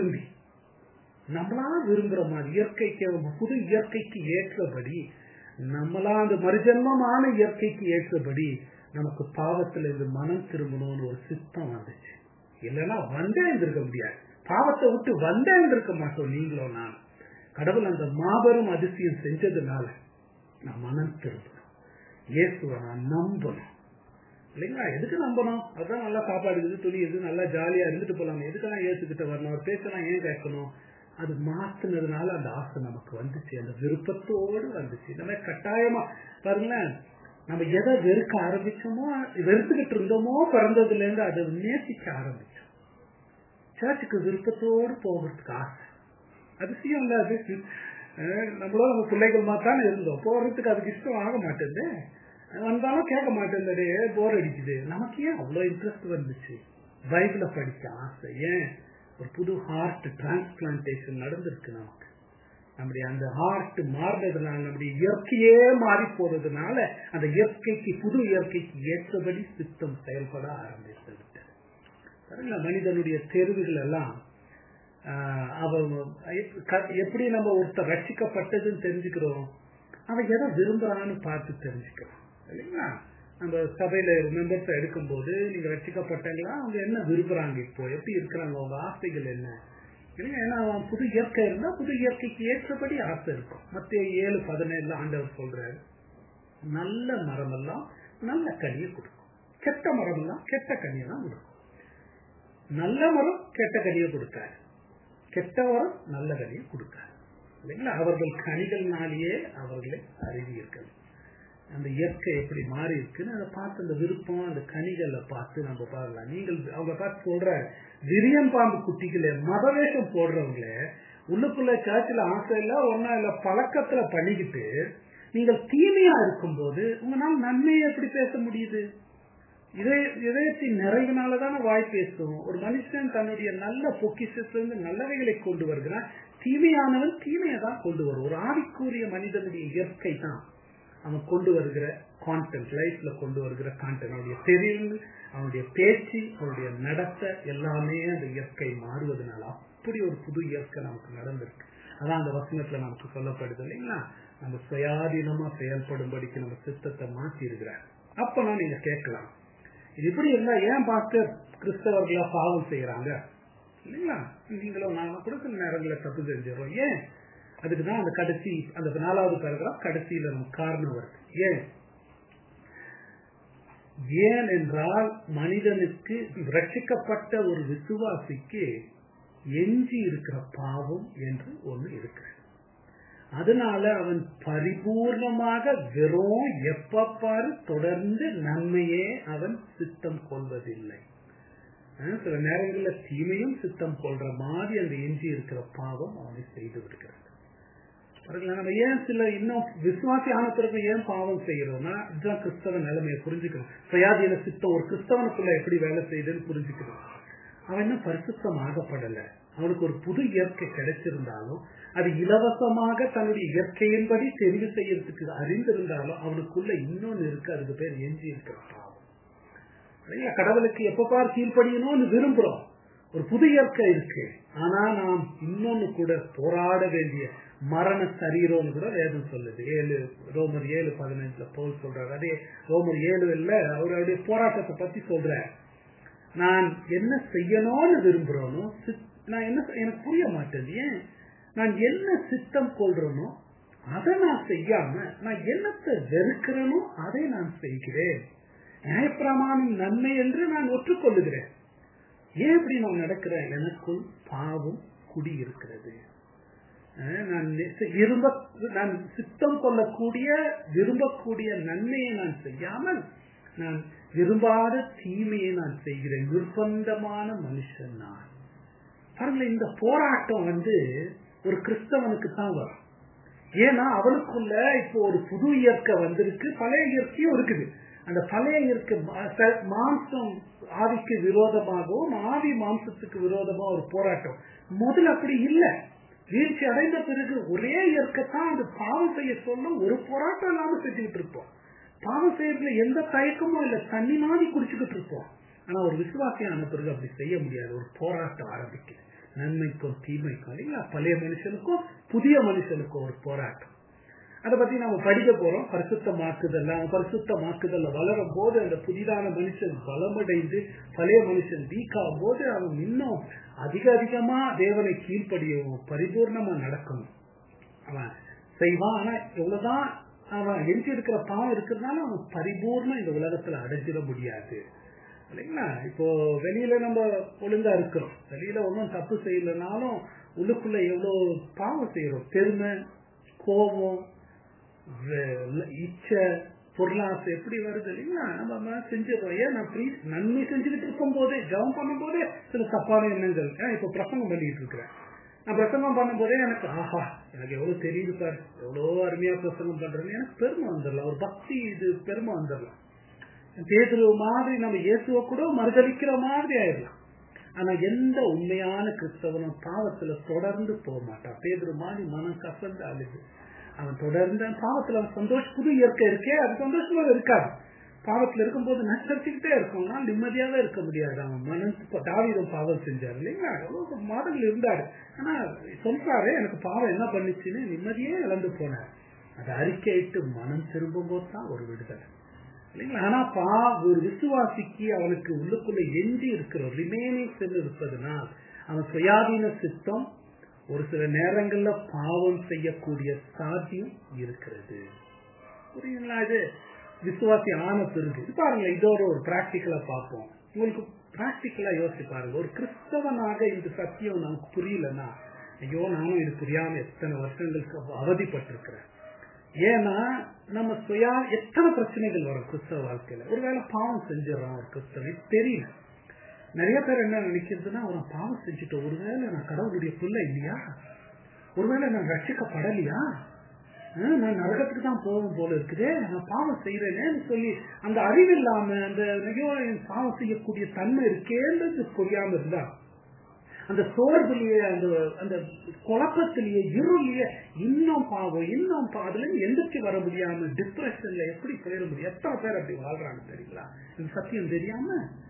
விரும்புற மாதிரி இயற்கைக்கு, புது இயற்கைக்கு ஏற்றபடி, நம்மளா அந்த மறுஜன்மமான இயற்கைக்கு ஏற்றபடி நமக்கு பாவத்துல இருந்து மனம் திரும்பணும்னு ஒரு சித்தம் வந்துச்சு. இல்லைன்னா வந்தே இருந்திருக்க முடியாது. பாவத்தை விட்டு வந்தே இருந்திருக்க மாட்டோம் நீங்களும் நான். கடவுள் அந்த மாபெரும் அதிசயம் செஞ்சதுனால நான் மனம் திரும்பணும், இயேசுவை நான் நம்பணும். இல்லைங்களா? எதுக்கு நம்பணும்? அதுதான் நல்லா சாப்பாடு இருக்குது, துணி இருக்குது, நல்லா ஜாலியா இருந்துட்டு போலாம். எதுக்கெல்லாம் இயேசுகிட்ட வரணும், அவர் பேசலாம் ஏன் கேட்கணும்? அது மாத்தினதுனால அந்த ஆசை நமக்கு வந்துச்சு, அந்த விருப்பத்தோடு வந்துச்சு. இந்த மாதிரி கட்டாயமா பாருங்களேன், நம்ம எதை வெறுக்க ஆரம்பிச்சோமோ, வெறுத்துக்கிட்டு இருந்தோமோ பிறந்ததுல இருந்து அதை நேசிக்க ஆரம்பிச்சோம். சர்ச்சுக்கு விருப்பத்தோடு போகிறதுக்கு ஆசை, அதிசயம் இல்ல அது. நம்மளும் நம்ம பிள்ளைகள் மாத்தானே இருந்தோம், போறதுக்கு அதுக்கு இஷ்டம் ஆக மாட்டேங்குது, வந்தாலும் கேட்க மாட்டேங்குது, போர் அடிக்குது. நமக்கு ஏன் அவ்வளவு இன்ட்ரெஸ்ட் வந்துச்சு? பைபிளை படிக்க ஆசை. ஏன்? ஒரு புது ஹார்ட் டிரான்ஸ்பிளான்டேஷன் நடந்திருக்கு நமக்கு. நம்முடைய அந்த ஹார்ட் மாறுறதுனால, நம்முடைய இயற்கையே மாறி போறதுனால, அந்த இயற்கைக்கு புது இயற்கைக்கு ஏற்றபடி சித்தம் செயல்பட ஆரம்பித்து விட்டது. மனிதனுடைய தேர்வுகள் எல்லாம் எப்படி நம்ம ஒருத்தர் ரட்சிக்கப்பட்டதுன்னு தெரிஞ்சுக்கிறோம், அவன் எதை விரும்புறான்னு பார்த்து தெரிஞ்சுக்கிறோம் இல்லைங்களா? நம்ம சபையில மெம்பர்ஸ் எடுக்கும் போது நீங்க ரட்சிக்கப்பட்டாங்களா, அவங்க என்ன விரும்புறாங்க, இப்போ எப்படி இருக்கிறாங்க, அவங்க ஆசைகள் என்ன. ஏன்னா அவன் புது இயற்கை இருந்தா புது இயற்கைக்கு ஏற்றபடி ஆசை இருக்கும். மத்திய 7:17 ஆண்டவர் சொல்றாரு, நல்ல மரம் எல்லாம் நல்ல கனியை கொடுக்கும், கெட்ட மரம் எல்லாம் கெட்ட கனியை தான் கொடுக்கும். நல்ல மரம் கெட்ட கனியை கொடுக்காது, கெட்ட மரம் நல்ல கனியை கொடுக்காது இல்லைங்களா? அவர்கள் கனிகள்னாலேயே அவர்களை அறிவியர்கள். அந்த இயற்கை எப்படி மாறி இருக்குன்னு அதை பார்த்து, அந்த விருப்பம் அந்த கனிகளை பார்த்து நம்ம பாருலாம். நீங்கள் அவங்க பார்த்து சொல்ற விரியன் பாம்பு குட்டிகளே, மதவேஷம் போடுறவங்களே, உள்ளுக்குள்ள சர்ச்சில் ஆசை இல்ல ஒன்னா இல்ல பழக்கத்துல பண்ணிக்கிட்டு நீங்கள் தீமையா இருக்கும் போது உங்களால் நன்மையை எப்படி பேச முடியுது? இதயத்தின் நிறைவினாலதான வாய் பேசும். ஒரு மனுஷன் தன்னுடைய நல்ல பொக்கிஷத்திலிருந்து நல்லவைகளை கொண்டு வருகிறான், தீமையானவன் தீமையை தான் கொண்டு வரும். ஒரு ஆவிக்குரிய மனிதனுடைய இயற்கை தான் அவன் கொண்டு வருகிற கான்டென்ட், லைஃப்ல கொண்டு வருகிற கான்டென்ட், அவனுடைய தெரிவு, அவனுடைய பேச்சு, அவனுடைய நடத்தை எல்லாமே அந்த இயற்கை மாறுவதனால அப்படி ஒரு புது இயற்கை நமக்கு நடந்திருக்கு. அதான் அந்த வசனத்துல நமக்கு சொல்லப்படுது இல்லைங்களா? நம்ம சுயாதீனமா செயல்படும்படிக்கு நம்ம சித்தத்தை மாற்றி இருக்கிறார். அப்பனா நீங்க கேட்கலாம், இது இப்படி இருந்தா ஏன் பாஸ்டர் கிறிஸ்தவர்களா பாவம் செய்யறாங்க இல்லைங்களா? நீங்களும் நானும் கூட சில நேரங்களில் தப்பு செஞ்சிடறோம். ஏன்? அதுக்குதான் அந்த கடைசி அந்த 4வது பேராகிராஃப் கடைசியில நம்ம காரணம் வருது. ஏன் என்றால் மனிதனுக்கு, ரட்சிக்கப்பட்ட ஒரு விசுவாசிக்கு எஞ்சி இருக்கிற பாவம் என்று ஒண்ணு இருக்கு. அதனால அவன் பரிபூர்ணமாக வெறும் எப்ப பாரு தொடர்ந்து நன்மையே அவன் சித்தம் கொள்வதில்லை. சில நேரங்களில் தீமையும் சித்தம் கொள்ற மாதிரி அந்த எஞ்சி இருக்கிற பாவம் அவனை செய்து விடுகிறது. நம்ம ஏன் சில இன்னும் விசுவாசி ஆன பிறகு ஏன் பாவம் செய்யறோம்னா, இதுதான் கிறிஸ்தவ நிலைமையை புரிஞ்சுக்கணும். சுயாதீன சித்தம் ஒரு கிறிஸ்தவனுக்குள்ள எப்படி வேலை செய்யுதுன்னு புரிஞ்சுக்கணும். அவன் இன்னும் பரிசுத்தம் ஆகப்படல. அவனுக்கு ஒரு புது இயற்கை கிடைச்சிருந்தாலும், அது இலவசமாக தன்னுடைய இயற்கையின்படி தெரிவு செய்யறதுக்கு அறிந்திருந்தாலும் அவனுக்குள்ள இன்னொன்னு இருக்கு, அதுக்கு பேர் எஞ்சி இருக்கிற பாவம். கடவுளுக்கு எப்ப பார் கீழ்ப்படியணும்னு விரும்புறோம், ஒரு புது இயற்கை இருக்கு. ஆனா நாம் இன்னொன்னு கூட போராட வேண்டிய மரண சரீரம்னு கூட வேதம் சொல்லுது. ரோமர் 7:15 பவுல் சொல்றாரு. அதே ரோமர் 7 அவருடைய போராட்டத்தை பத்தி சொல்ற, நான் என்ன செய்யணும்னு விரும்புறேனோ, நான் என்ன எனக்கு புரிய மாட்டேது. ஏன்? நான் என்ன சித்தம் கொள்றேனோ அதை நான் செய்யாம நான் என்னத்தை வெறுக்கிறேனோ அதை நான் செய்கிறேன். நியாயப்பிரமாணம் நன்மை என்று நான் ஒற்றுக்கொள்ளுகிறேன். ஏன் இப்படி நான் நடக்கிறேன்? எனக்குள் பாவம் குடி இருக்கிறது. நான் சித்தம் கொள்ளக்கூடிய விரும்பக்கூடிய நன்மையை நான் செய்யாமல் நான் விரும்பாத தீமையை நான் செய்கிறேன். நிர்பந்தமான மனுஷன் நான். பாருங்களேன், இந்த போராட்டம் ஒரு கிறிஸ்தவனுக்கு தான் வரும். ஏன்னா அவனுக்குள்ள இப்போ ஒரு புது இயற்கை வந்திருக்கு, பழைய இயற்கையும் இருக்குது. அந்த பழைய இயற்கை மாம்சம் ஆவிக்கு விரோதமாகவும் ஆவி மாம்சத்துக்கு விரோதமா ஒரு போராட்டம். முதல்ல அப்படி இல்லை. வீழ்ச்சி அடைந்த பிறகு ஒரே இயற்கை தான் அது பாவம் செய்ய சொல்லும். ஒரு போராட்டம் நாம செஞ்சுக்கிட்டு இருப்போம். பாவம் செய்யறதுல எந்த தயக்கமும் இல்லை, தண்ணி மாதிரி குடிச்சுக்கிட்டு இருப்போம். ஆனா ஒரு விசுவாசியான பிறகு அப்படி செய்ய முடியாது. ஒரு போராட்டம் ஆரம்பிக்குது, நன்மைக்கும் தீமைக்கும் இல்லைங்களா? பழைய மனுஷனுக்கும் புதிய மனுஷனுக்கும் ஒரு போராட்டம். அதை பத்தி நாம படிக்க போறோம். பரிசுத்தமாக்குதல் வளரும் போது அந்த புதிதான மனுஷன் பலமடைந்து பழைய மனுஷன் வீக்காகும் போது அவன் இன்னும் அதிகமா தேவனை கீழ்ப்படியவும் பரிபூர்ணமா நடக்கணும் அவன் செய்வான். ஆனா எவ்வளவுதான் அவன் எஞ்சி இருக்கிற பாவம் இருக்கிறதுனால அவன் பரிபூர்ணம் இந்த உலகத்துல அடைஞ்சிட முடியாது இல்லைங்களா? இப்போ வெளியில நம்ம ஒழுங்கா இருக்கிறோம், வெளியில ஒன்றும் தப்பு செய்யலனாலும் உள்ளுக்குள்ள எவ்வளவு பாவம் செய்யறோம். பெருமை, கோபம், இச்சை, பொருளாசை எப்படி வருது இல்லைங்களா? நம்ம செஞ்சிடறோம். ஏன் நன்மை செஞ்சுக்கிட்டு இருக்கும் போதே, ஜபம் பண்ணும் போதே சில தப்பான எண்ணங்கள். இப்ப பிரசங்கம் பண்ணிட்டு இருக்கிறேன், நான் பிரசங்கம் பண்ணும் போதே எனக்கு ஆஹா எனக்கு எவ்வளவு தெரியுது சார், எவ்வளவு அருமையா பிரசங்கம் பண்றேன்னு எனக்கு பெருமை வந்துடலாம். ஒரு பக்தி இது பெருமை வந்துடலாம். பேதுரு மாதிரி நம்ம இயேசுவை கூட மறுதளிக்கிற மாதிரி ஆயிடலாம். ஆனா எந்த உண்மையான கிறிஸ்தவனும் பாவத்துல தொடர்ந்து போக மாட்டான். பேதுரு மாதிரி மனம் கசந்து அழுது அவன் தொடர்ந்து பாவத்துல அவன் புது இயற்கை இருக்கே அது சந்தோஷமா இருக்காது. பாவத்துல இருக்கும்போது நச்சரிச்சுக்கிட்டே இருக்கோம்னா நிம்மதியாவே இருக்க முடியாது. அவன் மனம் தாவீதும் பாவம் செஞ்சாரு இல்லைங்களா, எவ்வளவு மாதங்கள் இருந்தாரு. ஆனா சொல்றாரு எனக்கு பாவம் என்ன பண்ணிச்சுன்னு நிம்மதியே இழந்து போனார். அதை அறிக்கையிட்டு மனம் திரும்பும் போது தான் ஒரு விடுதலை இல்லைங்களா. ஆனா ஒரு விசுவாசிக்கு அவனுக்கு உள்ளுக்குள்ள எஞ்சி இருக்கிற ரிமைனிங்ஸ் இருப்பதுனால் அவன் சுயாதீன சித்தம் ஒரு சில நேரங்கள்ல பாவம் செய்யக்கூடிய சாத்தியம் இருக்கிறது. புரியுங்களா? இது விசுவாசி ஆன பிறகு பாருங்க, இதோட ஒரு பிராக்டிக்கலா பார்ப்போம். உங்களுக்கு பிராக்டிக்கலா யோசிச்சு பாருங்க. ஒரு கிறிஸ்தவனாக இந்த சத்தியம் நமக்கு புரியலன்னா, ஐயோ நானும் இது புரியாம எத்தனை வருஷங்களுக்கு அவதிப்பட்டிருக்கிறேன். ஏன்னா நம்ம எத்தனை பிரச்சனைகள் வரும் கிறிஸ்தவ வாழ்க்கையில. ஒருவேளை பாவம் செஞ்சிடறான் ஒரு கிறிஸ்தவன் தெரியல. நிறைய பேர் என்ன நினைக்கிறதுன்னா, அவன் பாவம் செஞ்சுட்டோம், ஒருவேளை நான் கடவுளுடைய பிள்ளை இல்லையா, ஒருவேளை நான் ரட்சிக்கப்படலையா, நான் நரகத்துக்கு தான் போகும் போல இருக்குதே, நான் பாவம் செய்யறேன்னு சொல்லி அந்த அறிவு இல்லாம அந்த பாவம் செய்யக்கூடிய தன்மை இருக்கேன்றது புரியாம இருந்தா அந்த சோர்விலேயே அந்த குழப்பத்திலேயே இருளிலேயே இன்னும் பாவம் அதுல எந்திரிச்சு வர முடியாம டிப்ரெஷன்ல எப்படி போயிட முடியும்? எத்தனை பேர் அப்படி வாழ்றாங்க தெரியுங்களா? இந்த சத்தியம் தெரியாம.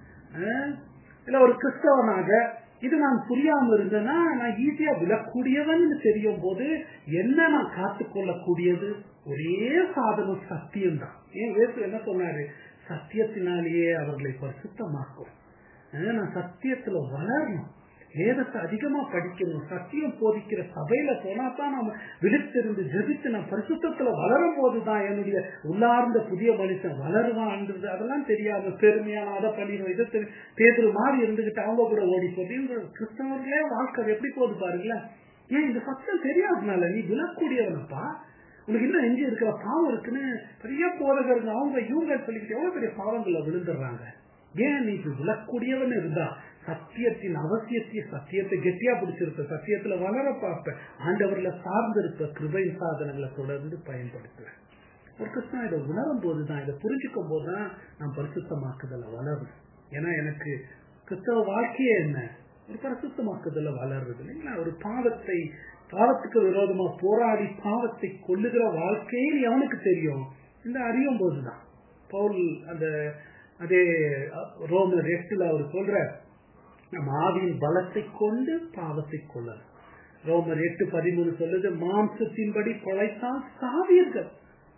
இல்ல ஒரு கிறிஸ்தவனாக இது நான் புரியாம இருந்தேன்னா நான் ஈஸியா விழக்கூடியவன் தெரியும் போது என்ன நான் காத்துக்கொள்ளக்கூடியது ஒரே சாதனம் சத்தியம் தான். ஏன் இயேசு என்ன சொன்னாரு? சத்தியத்தினாலேயே அவர்களை பரிசுத்தமாக்கும். நான் சத்தியத்துல வளரணும், வேதத்தை அதிகமா படிக்கணும், சத்தியம் போதிக்கிற சபையில போனா தான் நாம விழித்திருந்து ஜெபித்து நான் பரிசுத்தத்துல வளரும் போதுதான் என்னுடைய உள்ளார்ந்த புதிய மனுஷன் வளருவான்றது. அதெல்லாம் தெரியாம பெருமையான அதை பண்ணிடுவோம் இதை பேதுரு மாதிரி இருந்துகிட்டு அவங்க கூட ஓடி போட்டு கிறிஸ்தவர்களே வாழ்க்கை எப்படி போகுது பாருங்களேன். ஏன் இந்த சத்தியம் தெரியாதனால நீ விழக்கூடியவனப்பா, உனக்கு இன்னும் எஞ்சி இருக்கிற பாவம் இருக்குன்னு பெரிய போதகர்கள் அவங்க இவங்க சொல்லிக்கிட்டு எவ்வளவு பெரிய பாவங்களை விழுந்துடுறாங்க. ஏன் நீ விழக்கூடியவன் இருந்தா சத்தியத்தின் சத்தியத்தை கெட்டியா பிடிச்சிருப்ப, சத்தியத்துல வளர பார்ப்ப, ஆண்டவர்ல சார்ந்திருப்ப, கிருபையின் சாதனங்களை தொடர்ந்து பயன்படுத்துவேன். ஒரு கிறிஸ்தவன் இதை உணரும் போதுதான், இதை புரிஞ்சுக்கும் போதுதான் நான் பரிசுத்தமாக்குதல வளரும். ஏன்னா எனக்கு கிறிஸ்தவ வாழ்க்கையே என்ன, ஒரு பரிசுத்தமாக்குதல வளருது இல்லைங்களா. ஒரு பாவத்துக்கு விரோதமா போராடி பாவத்தை கொல்லுகிற வாழ்க்கையில் எவனுக்கு தெரியும்? இந்த அறியும் போதுதான். பவுல் அதே ரோமர் 8 அவர் சொல்ற நம் ஆவியின் பலத்தை கொண்டு பாவத்தை கொள்ளலாம். ரோமர் 8:13 சொல்லுது, மாம்சத்தின்படி கொலைத்தால் சாவீர்கள்,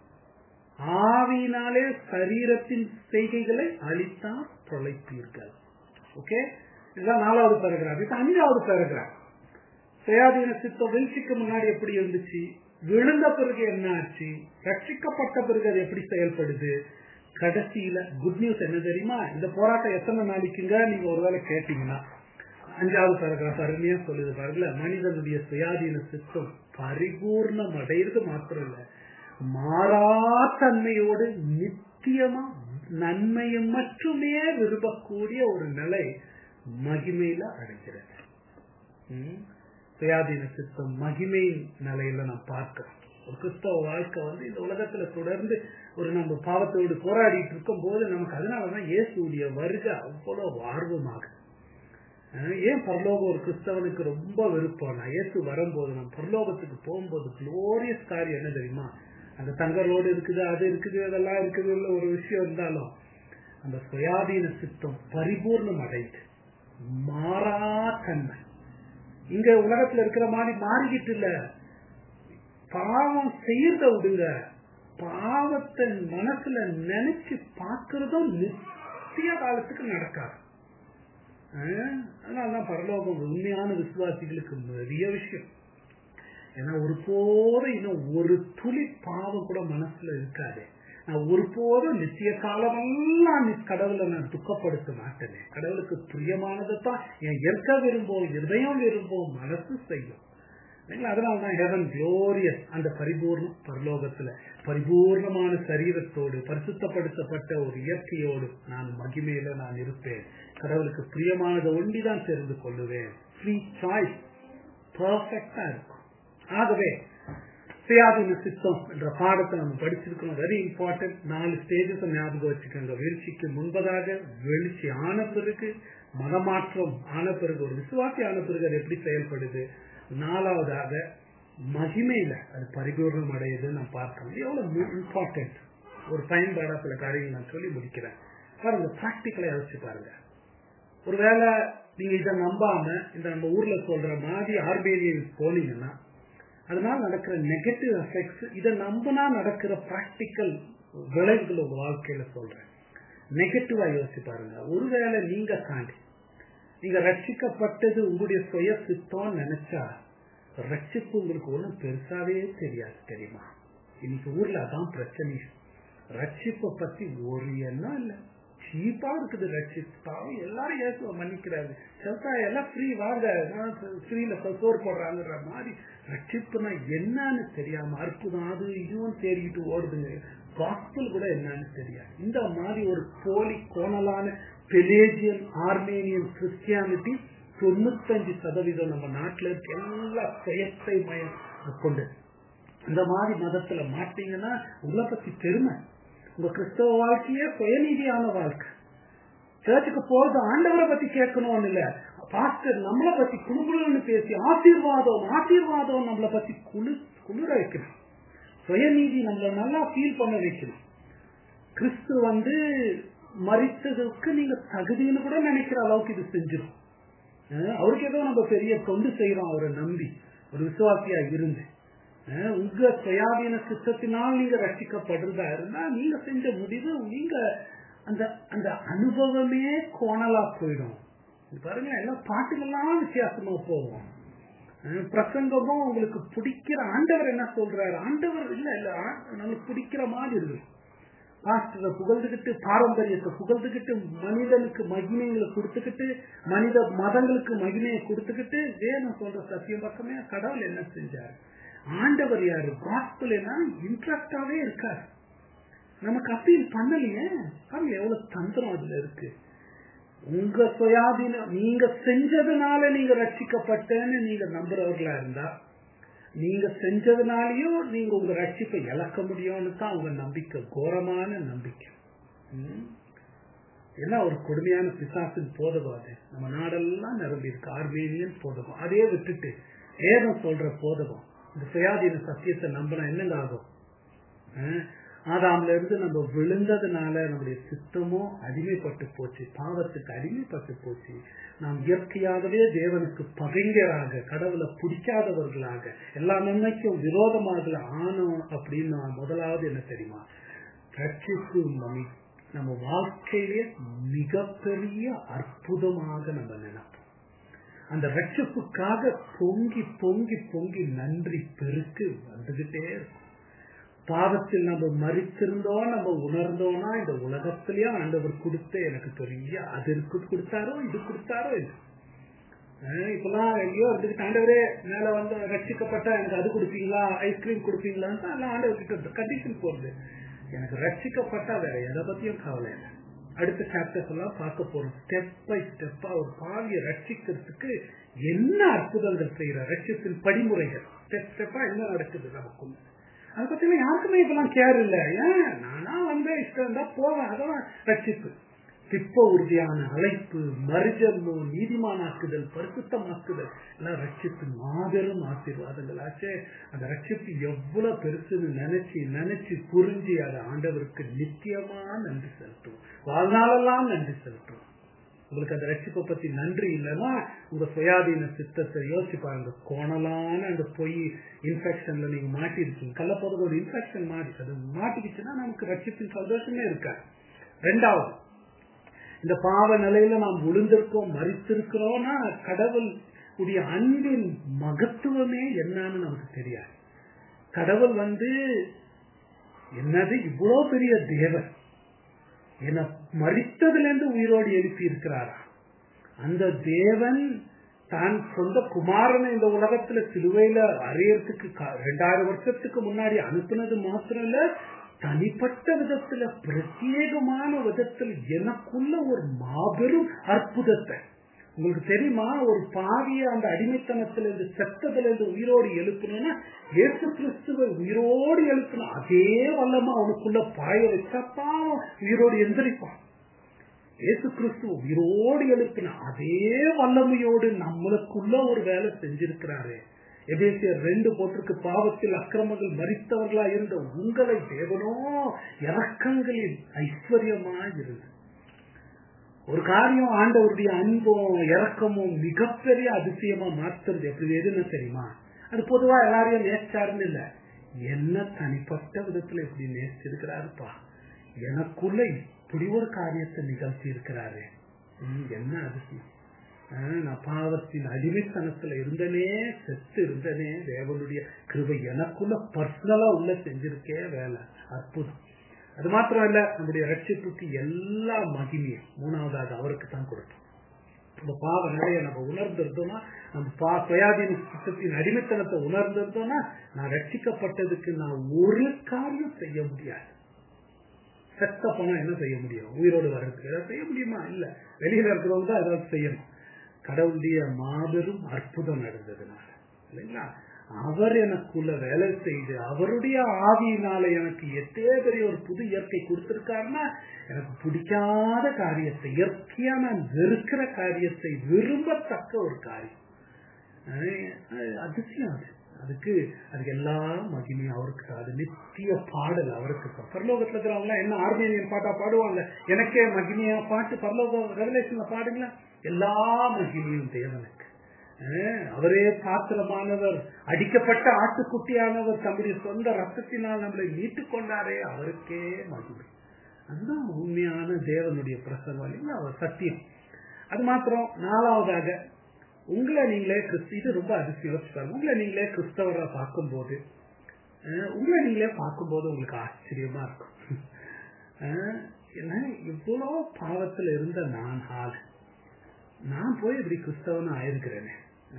ஆவியினாலே சரீரத்தின் செய்கைகளை அழித்தால் தொலைப்பீர்கள். ஓகே, இதுதான் 4வது பேராகிராஃப். இது 5வது பேராகிராஃப். சுயாதீன சித்தம் வீழ்ச்சிக்கு முன்னாடி எப்படி இருந்துச்சு, விழுந்த பிறகு என்ன ஆச்சு, ரட்சிக்கப்பட்ட பிறகு அது எப்படி செயல்படுது, கடைசியில குட் நியூஸ் என்ன தெரியுமா? இந்த போராட்டம் எத்தனை நாளைக்குங்க நீங்க ஒருவேளை கேட்டீங்கன்னா 5வது பேராகிராஃப் அருமையா சொல்லுது பாருங்கள. மனிதனுடைய சுயாதீன சித்தம் பரிபூர்ணம் அடையிறது மாத்திரம் இல்ல, மாறாத்தன்மையோடு நித்தியமா நன்மையை மட்டுமே விரும்பக்கூடிய ஒரு நிலை மகிமையில அடைகிறது. சுயாதீன சித்தம் மகிமை நிலையில நாம் பார்க்கிறோம். ஒரு கிறிஸ்தவ வாழ்க்கை இந்த உலகத்துல தொடர்ந்து ஒரு நம்ம பாவத்தோடு போராடிட்டு இருக்கும் போது நமக்கு அதனாலதான் இயேசுடைய வருகை அவ்வளவு ஆர்வமாக. ஏன் பரலோகம் ஒரு கிறிஸ்தவனுக்கு ரொம்ப விருப்பம்னா, இயேசு வரும்போது நம்ம பரலோகத்துக்கு போகும்போது குளோரியஸ் காரியம் என்ன தெரியுமா? அந்த தங்கரோடு இருக்குது, அது இருக்குது, அதெல்லாம் இருக்குது, ஒரு விஷயம் இருந்தாலும் அந்த சுயாதீன சித்தம் பரிபூர்ணம் அடைந்து மாறாத்தன்மை. இங்க உலகத்துல இருக்கிற மாதிரி மாறிக்கிட்டு இல்ல, பாவம் செய்யறத விடுங்க, பாவத்தை மனசுல நினைச்சு பார்க்கறதும் நித்திய காலத்துக்கு நடக்காது. அதனாலதான் பரலோகம் உண்மையான விசுவாசிகளுக்கு பெரிய விஷயம். ஏன்னா ஒரு போதும் இன்னும் ஒரு துளி பாவம் கூட மனசுல இருக்காது. நான் ஒரு போதும் நித்திய காலமெல்லாம் கடவுளை நான் துக்கப்படுத்த மாட்டேனே. கடவுளுக்கு பிரியமானதான் என் இருக்க விரும்பும், இருதயம் விரும்பும், மனசு செய்யும். அதனால்தான் ஹெவன் குளோரியஸ், அந்த பரிபூர்ணம் பரலோகத்துல பரிபூர்ணமான சரீரத்தோடு பரிசுத்தப்படுத்தப்பட்ட ஒரு இயற்கையோடு நான் மகிமையில நான் இருப்பேன். கடவுளுக்கு பிரியமானதை ஒண்டிதான் தெரிந்து கொள்ளுவேன். ஃப்ரீ சாய்ஸ், பர்ஃபெக்டா இருக்கும். ஆகவே சுயாதீன சித்தம் என்ற பாடத்தை நம்ம படிச்சிருக்கோம். Very important. 4 ஸ்டேஜஸ் ஞாபகம் வச்சுக்கோங்க. வீழ்ச்சிக்கு முன்பதாக, வீழ்ச்சி ஆன பிறகு, மனமாற்றம் ஆன பிறகு, ஒரு விசுவாசி ஆன பிறகு அது எப்படி செயல்படுது, 4வதாக மகிமையில அது பரிபூர்ணம் அடையுது நம்ம பார்க்கணும். எவ்வளவு இம்பார்ட்டன்ட் ஒரு பயன்பாடா சில காரியங்கள் நான் சொல்லி முடிக்கிறேன். பாருங்க, பிராக்டிக்கலா யோசிச்சு பாருங்க. ஒருவேளை நீங்க இதை நம்பாம இந்த நம்ம ஊர்ல சொல்ற மாதிரி ஆர்மேனியன் போனீங்கன்னா அதனால நடக்கிற நெகட்டிவ் எஃபெக்ட்ஸ், இதை நம்பினா நடக்கிற பிராக்டிக்கல் விளைவுகள் உங்க வாழ்க்கையில சொல்றேன். நெகட்டிவா யோசிச்சு பாருங்க. ஒருவேளை நீங்க தாண்டி நீங்க ரட்சிக்கப்பட்டது உங்களுடைய சுய சித்தம் நினைச்சா ரட்சிப்பு உங்களுக்கு ஒண்ணும் பெருசாவே தெரியாது. தெரியுமா? இன்னைக்கு ஊர்ல அதான் பிரச்சனை. ரட்சிப்பை பத்தி ஒரு எண்ணம் இல்ல. சீப்பா இருக்குது ரட்சிப்பு. எல்லாரும் ஏசுவ மன்னிக்கிறாரு, எல்லாம் ஃப்ரீ வாங்க, ஃப்ரீல சோறு போடுறாங்கன்ற மாதிரி ரட்சிப்புனா என்னன்னு தெரியாம அற்புதம் அது இதுவும் தேடிக்கிட்டு ஓடுதுங்க. காஸ்பல் கூட என்னன்னு தெரியாது. இந்த மாதிரி ஒரு போலி கோணலான பெலேஜியன் ஆர்மேனியன் கிறிஸ்டியானிட்டி 95% நம்ம நாட்டில் இருக்க எல்லா செயற்கை மயம் கொண்டு இந்த மாதிரி மதத்துல மாட்டீங்கன்னா உங்களை பத்தி பெருமை. உங்க கிறிஸ்தவ வாழ்க்கையே சுயநீதியான வாழ்க்கை. சர்ச்சுக்கு போறது ஆண்டவரை பத்தி கேட்கணும்னு இல்ல, பாஸ்டர் நம்மளை பத்தி குழுகுழுன்னு பேசி ஆசீர்வாதம் நம்மளை பத்தி குளிர வைக்கணும். சுயநீதி நம்மள நல்லா ஃபீல் பண்ண வைக்கணும். கிறிஸ்து மரித்ததுக்கு நீங்க தகுதின்னு கூட நினைக்கிற அளவுக்கு இது செஞ்சிடும். அவருக்கு ஏதோ நம்ம பெரிய தொண்டு செய்யறோம் அவரை நம்பி ஒரு விசுவாசியா இருந்து. உங்க சுயாதீன சித்தத்தினால் நீங்க ரட்சிக்கப்படுறதா இருந்தா நீங்க செஞ்ச முடிவு, நீங்க அந்த அந்த அனுபவமே கோணலா போயிடும். பாருங்க, எல்லாம் பாட்டுகள்லாம் வித்தியாசமா போகும். பிரசங்கமும் உங்களுக்கு பிடிக்கிற ஆண்டவர் என்ன சொல்றாரு, ஆண்டவர் இல்ல நம்மளுக்கு பிடிக்கிற மாதிரி இருக்கு. பாஸ்டரை புகழ்ந்துகிட்டு, பாரம்பரியத்தை புகழ்ந்துகிட்டு, மனிதனுக்கு மகிமைகளை கொடுத்துக்கிட்டு, மனித மதங்களுக்கு மகிமையை கொடுத்துக்கிட்டு, வேணும் சொல்ற சத்தியம் பக்கமே கடவுள் என்ன செஞ்சாரு, ஆண்டவர் யாரு, காஸ்பல் என்ன இன்ட்ரெஸ்டாவே இருக்காரு. நமக்கு அப்பீல் பண்ணலையே. எவ்வளவு தந்திரம் அதுல இருக்கு. உங்க சுயாதீனம் நீங்க செஞ்சதுனால நீங்க ரட்சிக்கப்பட்டேன்னு நீங்க நம்புறவர்களா இருந்தா, நீங்க செஞ்சதுனாலயும் நீங்க உங்க ரட்சிப்பை இழக்க முடியும்னு தான் உங்க நம்பிக்கை. கோரமான நம்பிக்கை. என்ன ஒரு கொடுமையான பிசாசின் போதகம் அது. நம்ம நாடெல்லாம் நிரம்பி இருக்கு ஆர்மேனியன் போதகம். அதே விட்டுட்டு வேதம் சொல்ற போதகம், இந்த சுயாதீன சத்தியத்தை நம்பினா என்னங்க ஆகும்? ஆதாம்ல இருந்து நம்ம விழுந்ததுனால நம்முடைய சித்தமும் அடிமைப்பட்டு போச்சு, பாவத்துக்கு அடிமைப்பட்டு போச்சு. நாம் இயற்கையாகவே தேவனுக்கு பகைஞராக, கடவுளை பிடிக்காதவர்களாக, எல்லா நன்மைக்கும் விரோதமாக ஆனோம். அப்படின்னு முதலாவது என்ன தெரியுமா, ரட்சிப்பு நம்ம வாழ்க்கையிலே மிகப்பெரிய அற்புதமாக நம்ம நினைப்போம். அந்த ரட்சிப்புக்காக பொங்கி பொங்கி பொங்கி நன்றி பெருக்கு வந்துகிட்டே இருக்கும். பாவத்தில் நம்ம மறித்திருந்தோம், நம்ம உணர்ந்தோம்னா இந்த உலகத்திலேயே ஆண்டவர் கொடுத்த எனக்கு பெரிய அது கொடுத்தாரோ இது கொடுத்தாரோ இது. இப்பெல்லாம் எங்கேயோ இருந்துகிட்டு ஆண்டவரே மேல ரட்சிக்கப்பட்டா எனக்கு அது கொடுப்பீங்களா, ஐஸ்கிரீம் கொடுப்பீங்களான்னு எல்லாம் ஆண்டவர் கிட்ட கண்டிஷன் போடுது. எனக்கு ரட்சிக்கப்பட்டா வேற எதை பத்தியும் கவலை இல்லை. அடுத்த சாப்டர்ஸ் எல்லாம் பார்க்க போறோம். ஸ்டெப் பை ஸ்டெப்பா ஒரு பாவியை ரட்சிக்கிறதுக்கு என்ன அற்புதங்கள் செய்யற ரட்சிப்பின் படிமுறைகள், ஸ்டெப் ஸ்டெப்பா என்ன நடக்குது நமக்கு. அதை பத்தி யாருக்குமே இப்பெல்லாம் கேர் இல்ல. ஏன் நானா இஷ்டம் தான் போவேன். அதான் ரட்சிப்பு. திப்ப உறுதியான அழைப்பு, மறுஜன்மம், நீதிமானாக்குதல், பரிசுத்தமாக்குதல் எல்லாம் ரட்சிப்பின் மாபெரும் ஆசீர்வாதங்கள் ஆச்சே. அந்த ரட்சிப்பு எவ்வளவு பெருசுன்னு நினைச்சு புரிஞ்சு அதை ஆண்டவருக்கு நிச்சயமா நன்றி செலுத்துவோம். வாழ்நாளெல்லாம் நன்றி செலுத்துவோம். உங்களுக்கு அந்த ரட்சிப்பை பத்தி நன்றி இல்லைன்னா உங்க சுயாதீன சித்தத்தை யோசிச்சு பாருங்க. கோணலான அந்த பொய் இன்ஃபெக்ஷன்ல நீங்க மாட்டிருக்கீங்க. கள்ளப்போது ஒரு இன்ஃபெக்ஷன் மாதிரி அது மாட்டிக்கிச்சுன்னா நமக்கு ரட்சிப்பின் சந்தோஷமே இருக்காது. ரெண்டாவது, இந்த பாவ நிலையில நாம் விழுந்திருக்கோம், மறித்திருக்கிறோம்னா கடவுள் உடைய அன்பின் மகத்துவமே என்னன்னு நமக்கு தெரியாது. கடவுள் என்னது இவ்வளவு பெரிய தேவன், என்ன மரித்ததுல இருந்து உயிரோடு எழுப்பி இருக்கிறாரா? அந்த தேவன் தான் சொந்த குமாரனை இந்த உலகத்துல சிலுவையில அறையறதுக்கு 2000 வருஷத்துக்கு முன்னாடி அனுப்பினது மாத்திரம் இல்ல, தனிப்பட்ட விதத்துல பிரத்யேகமான விதத்தில் எனக்குள்ள ஒரு மாபெரும் அற்புதத்தை, உங்களுக்கு தெரியுமா, ஒரு பாவிய அந்த அடிமைத்தனத்திலிருந்து செத்ததிலிருந்து உயிரோடு எழுப்பணும்னா இயேசு கிறிஸ்துவை உயிரோடு எழுப்பணும். அதே வல்லமா அவனுக்குள்ள பாய வச்சப்பான் உயிரோடு எந்திரிப்பான். இயேசு கிறிஸ்து உயிரோடு எழுப்பின அதே வல்லமையோடு நம்மளுக்குள்ள ஒரு வேலை செஞ்சிருக்கிறாரு. எபேசியர் 2 போட்டிருக்கு, பாவத்தில் அக்கிரமங்கள் மரித்தவர்களா இருந்த உங்களை தேவனோ இரக்கங்களில் ஐஸ்வர்யமாய் இருந்து. ஒரு காரியம் ஆண்டவருடைய அன்பும் இரக்கமும் மிகப்பெரிய அதிசயமா மாற்றுறது எப்படி எதுன்னு தெரியுமா? அது பொதுவா எல்லாரையும் நேசிச்சாருன்னு இல்ல, என்ன தனிப்பட்ட விதத்துல எப்படி நேசிச்சிருக்கிறாருப்பா, எனக்குள்ள இப்படி ஒரு காரியத்தை நிகழ்த்தி இருக்கிறாரு. என்ன அதிசயம்! நான் பாவத்தின் அடிமைத்தனத்துல இருந்தனே, செத்து இருந்தனே, தேவனுடைய கிருபை எனக்குள்ள பர்சனலா உள்ள செஞ்சிருக்கே வேலை, அற்புதம். அது மாத்திரம் இல்ல, நம்முடைய ரட்சிப்புக்கு எல்லா மகிமையும் மூணாவதாக அவருக்கு தான் கொடுத்தோம். நம்ம பாவ நிலையை நம்ம உணர்ந்திருந்தோம்னா, நம்ம சுயாதீன சித்தத்தின் அடிமைத்தனத்தை உணர்ந்திருந்தோம்னா, நான் ரட்சிக்கப்பட்டதுக்கு நான் ஒரு காரியம் செய்ய முடியாது. செத்த போனா என்ன செய்ய முடியும்? உயிரோடு வர்றதுக்கு ஏதாவது செய்ய முடியுமா? இல்ல. வெளியில இருக்கிறவங்க தான் ஏதாவது செய்யணும். கடவுளுடைய மாபெரும் அற்புதம் நடந்ததுனால இல்லைங்களா, அவர் எனக்குள்ள வேலை செய்து அவருடைய ஆவியினால எனக்கு எத்தே பெரிய ஒரு புது இயற்கை கொடுத்திருக்காருன்னா, எனக்கு பிடிக்காத காரியத்தை, இயற்கையா நான் வெறுக்கிற காரியத்தை விரும்பத்தக்க ஒரு காரியம். அதிசயம் அது. அதுக்கு எல்லா மகிமையும் அவருக்கு தான். அது நித்திய பாடல் அவருக்கு தான். பரலோகத்துல இருக்கிறவங்க என்ன ஆர்மேனியன் பாட்டா பாடுவாங்க, எனக்கே மகிமையா பாட்டு பரலோக ரெவலேஷன்ல பாடுங்களா, எல்லா மகிமையும் தேவனுக்கு. அவரே பாத்திரமானவர், அடிக்கப்பட்ட ஆட்டுக்குட்டியானவர், தம்முடைய சொந்த ரத்தத்தினால் நம்மளை மீட்டுக் கொண்டாரே, அவருக்கே மகிமை. அதுதான் உண்மையான தேவனுடைய பிரசங்கம் இல்லைங்களா, அவர் சத்தியம். அது மாத்திரம். நாலாவதாக, உங்களை நீங்களே இது ரொம்ப அதிசயம். உங்களை நீங்களே கிறிஸ்தவரை பார்க்கும்போது உங்களுக்கு ஆச்சரியமா இருக்கும். என்ன இவ்வளவு பாவத்துல இருந்த நான் போய் இப்படி கிறிஸ்தவன் ஆயிருக்கிறேனே.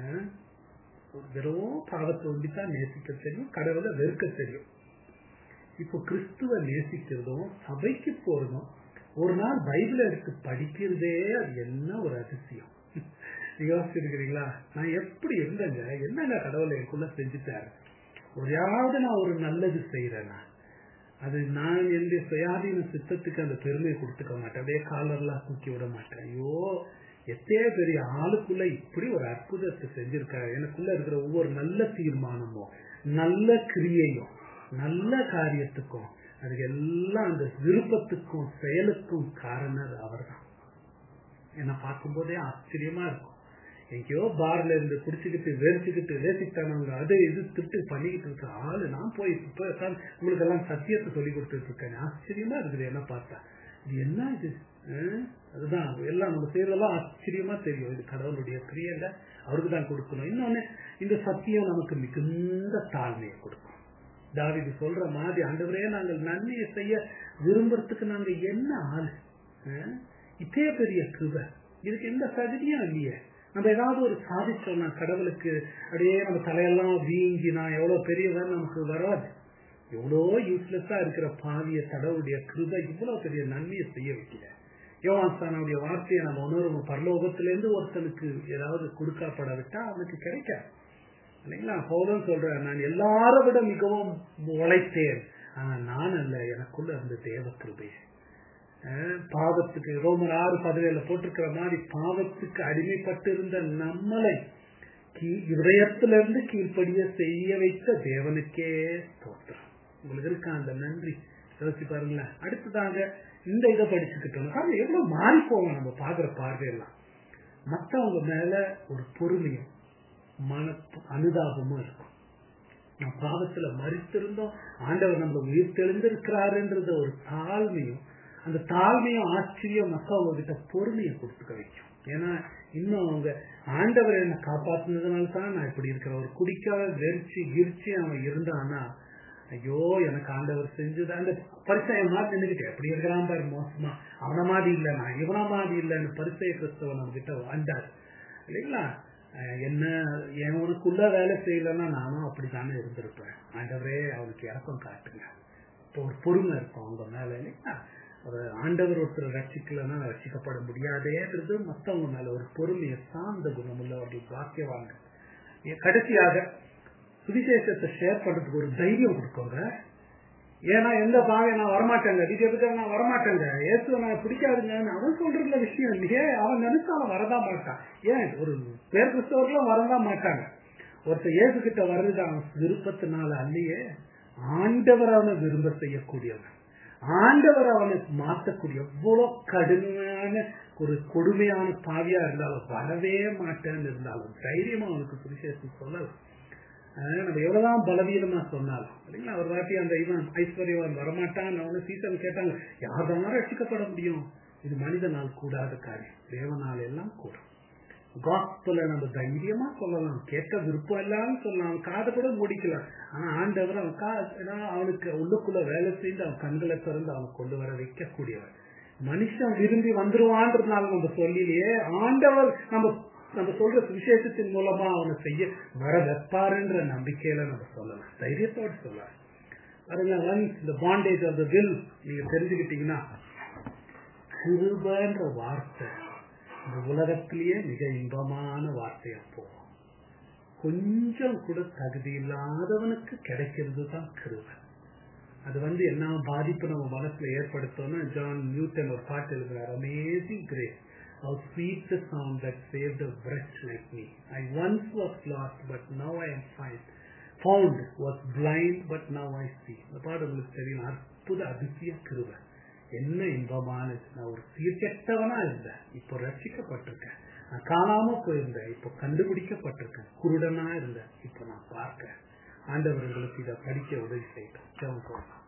வெறும் பாவத்தை ஒண்டித்தான் நேசிக்க தெரியும், கடவுளை வெறுக்க தெரியும். இப்போ கிறிஸ்துவ நேசிக்கிறதும் சபைக்கு போறதும் ஒரு நாள் பைபிளை எடுத்து படிக்கிறதே அது என்ன ஒரு அதிசயம். யோசிச்சிருக்கிறீங்களா? நான் எப்படி இருந்தேங்க, என்னங்க கடவுளை எனக்குள்ள செஞ்சுட்டாரு. ஒரையாவது நான் ஒரு நல்லது செய்யறேன்னா அது நான் என்னுடைய சுயாதீன சித்தத்துக்கு அந்த பெருமையை கொடுத்துக்க மாட்டேன், அப்படியே காலர்லாம் தூக்கி விட மாட்டேன். ஐயோ, எத்தனை பெரிய ஆளுக்குள்ள இப்படி ஒரு அற்புதத்தை செஞ்சிருக்காரு. எனக்குள்ள இருக்கிற ஒவ்வொரு நல்ல தீர்மானமும் நல்ல கிரியையும் நல்ல காரியத்துக்கும் அதுக்கு எல்லாம் அந்த விருப்பத்துக்கும் செயலுக்கும் காரணர் அவர் தான். என்ன பார்க்கும்போதே ஆச்சரியமா இருக்கும். எங்கேயோ பார்ல இருந்து குடிச்சுக்கிட்டு வெறிச்சுக்கிட்டு வேசித்தானவங்க அது இது திட்டு பண்ணிக்கிட்டு இருக்க ஆளு நான் போய் இப்ப உங்களுக்கு எல்லாம் சத்தியத்தை சொல்லி கொடுத்துட்டு இருக்கேன். ஆச்சரியமா இருக்குது என்ன பார்த்தா. இது என்ன இது? அதுதான் எல்லாம் நம்ம செய்யறதெல்லாம் ஆச்சரியமா தெரியும். இது கடவுளுடைய கிரியையில அவருக்கு தான் கொடுக்கணும். இன்னொன்னு, இந்த சத்தியம் நமக்கு மிகுந்த தாழ்மையை கொடுக்கும். தாவீது சொல்ற மாதிரி, ஆண்டவரே நாங்கள் நன்மையை செய்ய விரும்புறதுக்கு நாங்க என்ன ஆளு, இதே பெரிய கிருபை, இதுக்கு எந்த தகுதியும் இல்லையே. நம்ம ஏதாவது ஒரு சாதிச்சோம்னா கடவுளுக்கு அப்படியே நம்ம தலையெல்லாம் வீங்கி நான் எவ்வளவு பெரியவன் நமக்கு வராது. எவ்வளோ யூஸ்லெஸ்ஸா இருக்கிற பாவிய கடவுளுடைய கிருபை இவ்வளவு பெரிய நன்மையை செய்ய வைக்கல. யோவான்ஸ்தானுடைய வார்த்தையை நம்ம உணர்வு, பரலோகத்திலிருந்து ஒருத்தனுக்கு ஏதாவது கொடுக்கப்பட விட்டா அவனுக்கு கிடைக்காது இல்லைங்களா. பவுலும் சொல்றேன், நான் எல்லாரை விட மிகவும் உழைத்தேன், ஆனா நான் அல்ல, எனக்குள்ள இருந்த தேவ கிருபையை. பாவத்துக்கு ரோமர் 6:17 போட்டிருக்கிற மாதிரி பாவத்துக்கு அடிமைப்பட்டு இருந்த நம்மளை இதயத்திலிருந்து கீழ்ப்படிய செய்ய வைத்த தேவனுக்கே தோற்றம். உங்களுக்கு இருக்க அந்த நன்றி யோசிச்சு பாருங்களேன். அடுத்ததாக இந்த இதை படிச்சுக்கிட்டோம், எவ்வளவு மாறி போவோம் நம்ம பாக்குற பார்வையெல்லாம். மற்றவங்க மேல ஒரு பொறுமையும் அனுதாபமும் இருக்கும். நம்ம பாவத்துல மறித்திருந்தோம், ஆண்டவர் நம்ம உயிர் தெளிந்திருக்கிறாருன்றத ஒரு தாழ்மையும், அந்த தாழ்மையும் ஆச்சரியம் மற்றவங்க கிட்ட பொறுமையை கொடுத்துக்க வைக்கும். ஏன்னா இன்னும் அவங்க ஆண்டவர் என்ன காப்பாத்தினதுனால தான் நான் இப்படி இருக்கிற ஒரு குடிக்காத வெறிச்சு அவன் இருந்தானா, ஐயோ எனக்கு ஆண்டவர் செஞ்சது அந்த பரிசைய மாதிரி நின்றுகிட்டே எப்படி இருக்கிறான் பாரு, மோசமா அவன மாதிரி இல்ல, நான் இவன மாதிரி இல்லைன்னு பரிசைய கிறிஸ்தவன் நம்ம கிட்ட வாழ்ந்தார் இல்லைங்களா. என்ன உனக்குள்ள வேலை செய்யலன்னா நானும் அப்படித்தானே இருந்திருப்பேன், ஆண்டவரே அவனுக்கு இறக்கம் காட்டுங்க. இப்போ ஒரு பொறுமை இருக்கும் அவங்க மேல இல்லைங்களா. ஒரு ஆண்டவர் ஒருத்தர் ரட்சிக்கலன்னா ரட்சிக்கப்பட முடியாதேன்றது மத்தவங்க மேல ஒரு பொறுமையை சார்ந்த குணமுள்ள அவர்கள் பாக்கியவாங்க. கடைசியாக சுவிசேஷத்தை ஷேர் பண்றதுக்கு ஒரு தைரியம் கொடுக்கோங்க. ஏன்னா எந்த பாவை நான் வரமாட்டேங்க, டிஜெபிக்காக நான் வரமாட்டேங்க, ஏசுவை நான் பிடிக்காதுங்கன்னு அவன் சொல்றதுல விஷயம் இல்லையே. அவன் நினைச்சா அவன் வரதான் மாட்டான். ஏன் ஒரு பேர் கிறிஸ்தவர்களும் வரதான் மாட்டாங்க. ஒருத்தர் இயேசு கிட்ட வர்றது அவன் விருப்பத்தினால அல்லையே, ஆண்டவர் அவனை விரும்ப செய்யக்கூடியவன், ஆண்டவர் அவனை மாற்றக்கூடிய. எவ்வளவு கடுமையான ஒரு கொடுமையான பாவியா இருந்தாலும் வரவே மாட்டேன்னு இருந்தாலும் தைரியமா அவனுக்கு சுவிசேஷம் சொல்லலாம். நம்ம எவ்வளவுதான் பலவீனமா சொன்னாலும் இல்லைங்களா. ஒரு வாட்டி அந்த இவன் ஐஸ்வர்யவன் வரமாட்டான், அவனு சீசன் கேட்டாங்க, யார்தான் ரட்சிக்கப்பட முடியும்? இது மனிதனால் கூடாத காரியம், தேவனால் எல்லாம் கூடும். காஸ்பல நம்ம தைரியமா சொல்லலாம், கேட்க விருப்பம் இல்லாம சொல்லலாம், காதை கூட முடிக்கலாம். ஆனா ஆண்டவர் அவன் அவனுக்கு உள்ளுக்குள்ள வேலை செய்து அவன் கண்களை திறந்து அவன் கொண்டு வர வைக்கக்கூடியவர். மனுஷன் விரும்பி வந்துருவான்றதுனால நம்ம சொல்லிலேயே ஆண்டவர் நம்ம சொல்ற விசேஷத்தின் மூலமா அவனை செய்ய வர வைப்பாருன்ற நம்பிக்கையில நம்ம சொல்லலாம், தைரியத்தோடு சொல்லலாம். பாருங்க, இந்த பாண்டேஜ் ஆஃப் தி வில் நீங்க தெரிஞ்சுக்கிட்டீங்கன்னா, கிருபைன்ற வார்த்தை இந்த உலகத்திலேயே மிக இன்பமான வார்த்தையா போகும். கொஞ்சம் கூட தகுதி இல்லாதவனுக்கு கிடைக்கிறது தான் கிருபை. அது என்ன பாதிப்பு நம்ம மனசுல ஏற்படுத்தோம்னா, ஜான் நியூட்டன் ஒரு பாட்டு எழுதுறார், amazing grace, how sweet the sound that saved a wretch like me. I once was lost, but now I am found, was blind, but now I see. இந்த பாட்டு உங்களுக்கு தெரியும். அற்புத அதிசய கிருபை என்ன இன்பமானது. நான் ஒரு சீர்கெட்டவனா இருந்தேன், இப்போ ரட்சிக்கப்பட்டிருக்கேன். நான் காணாம போயிருந்தேன், இப்போ கண்டுபிடிக்கப்பட்டிருக்கேன். குருடனா இருந்தேன், இப்போ நான் பார்க்க. ஆண்டவர்களுக்கு இதை படிக்க உதவி செய்யட்டும்.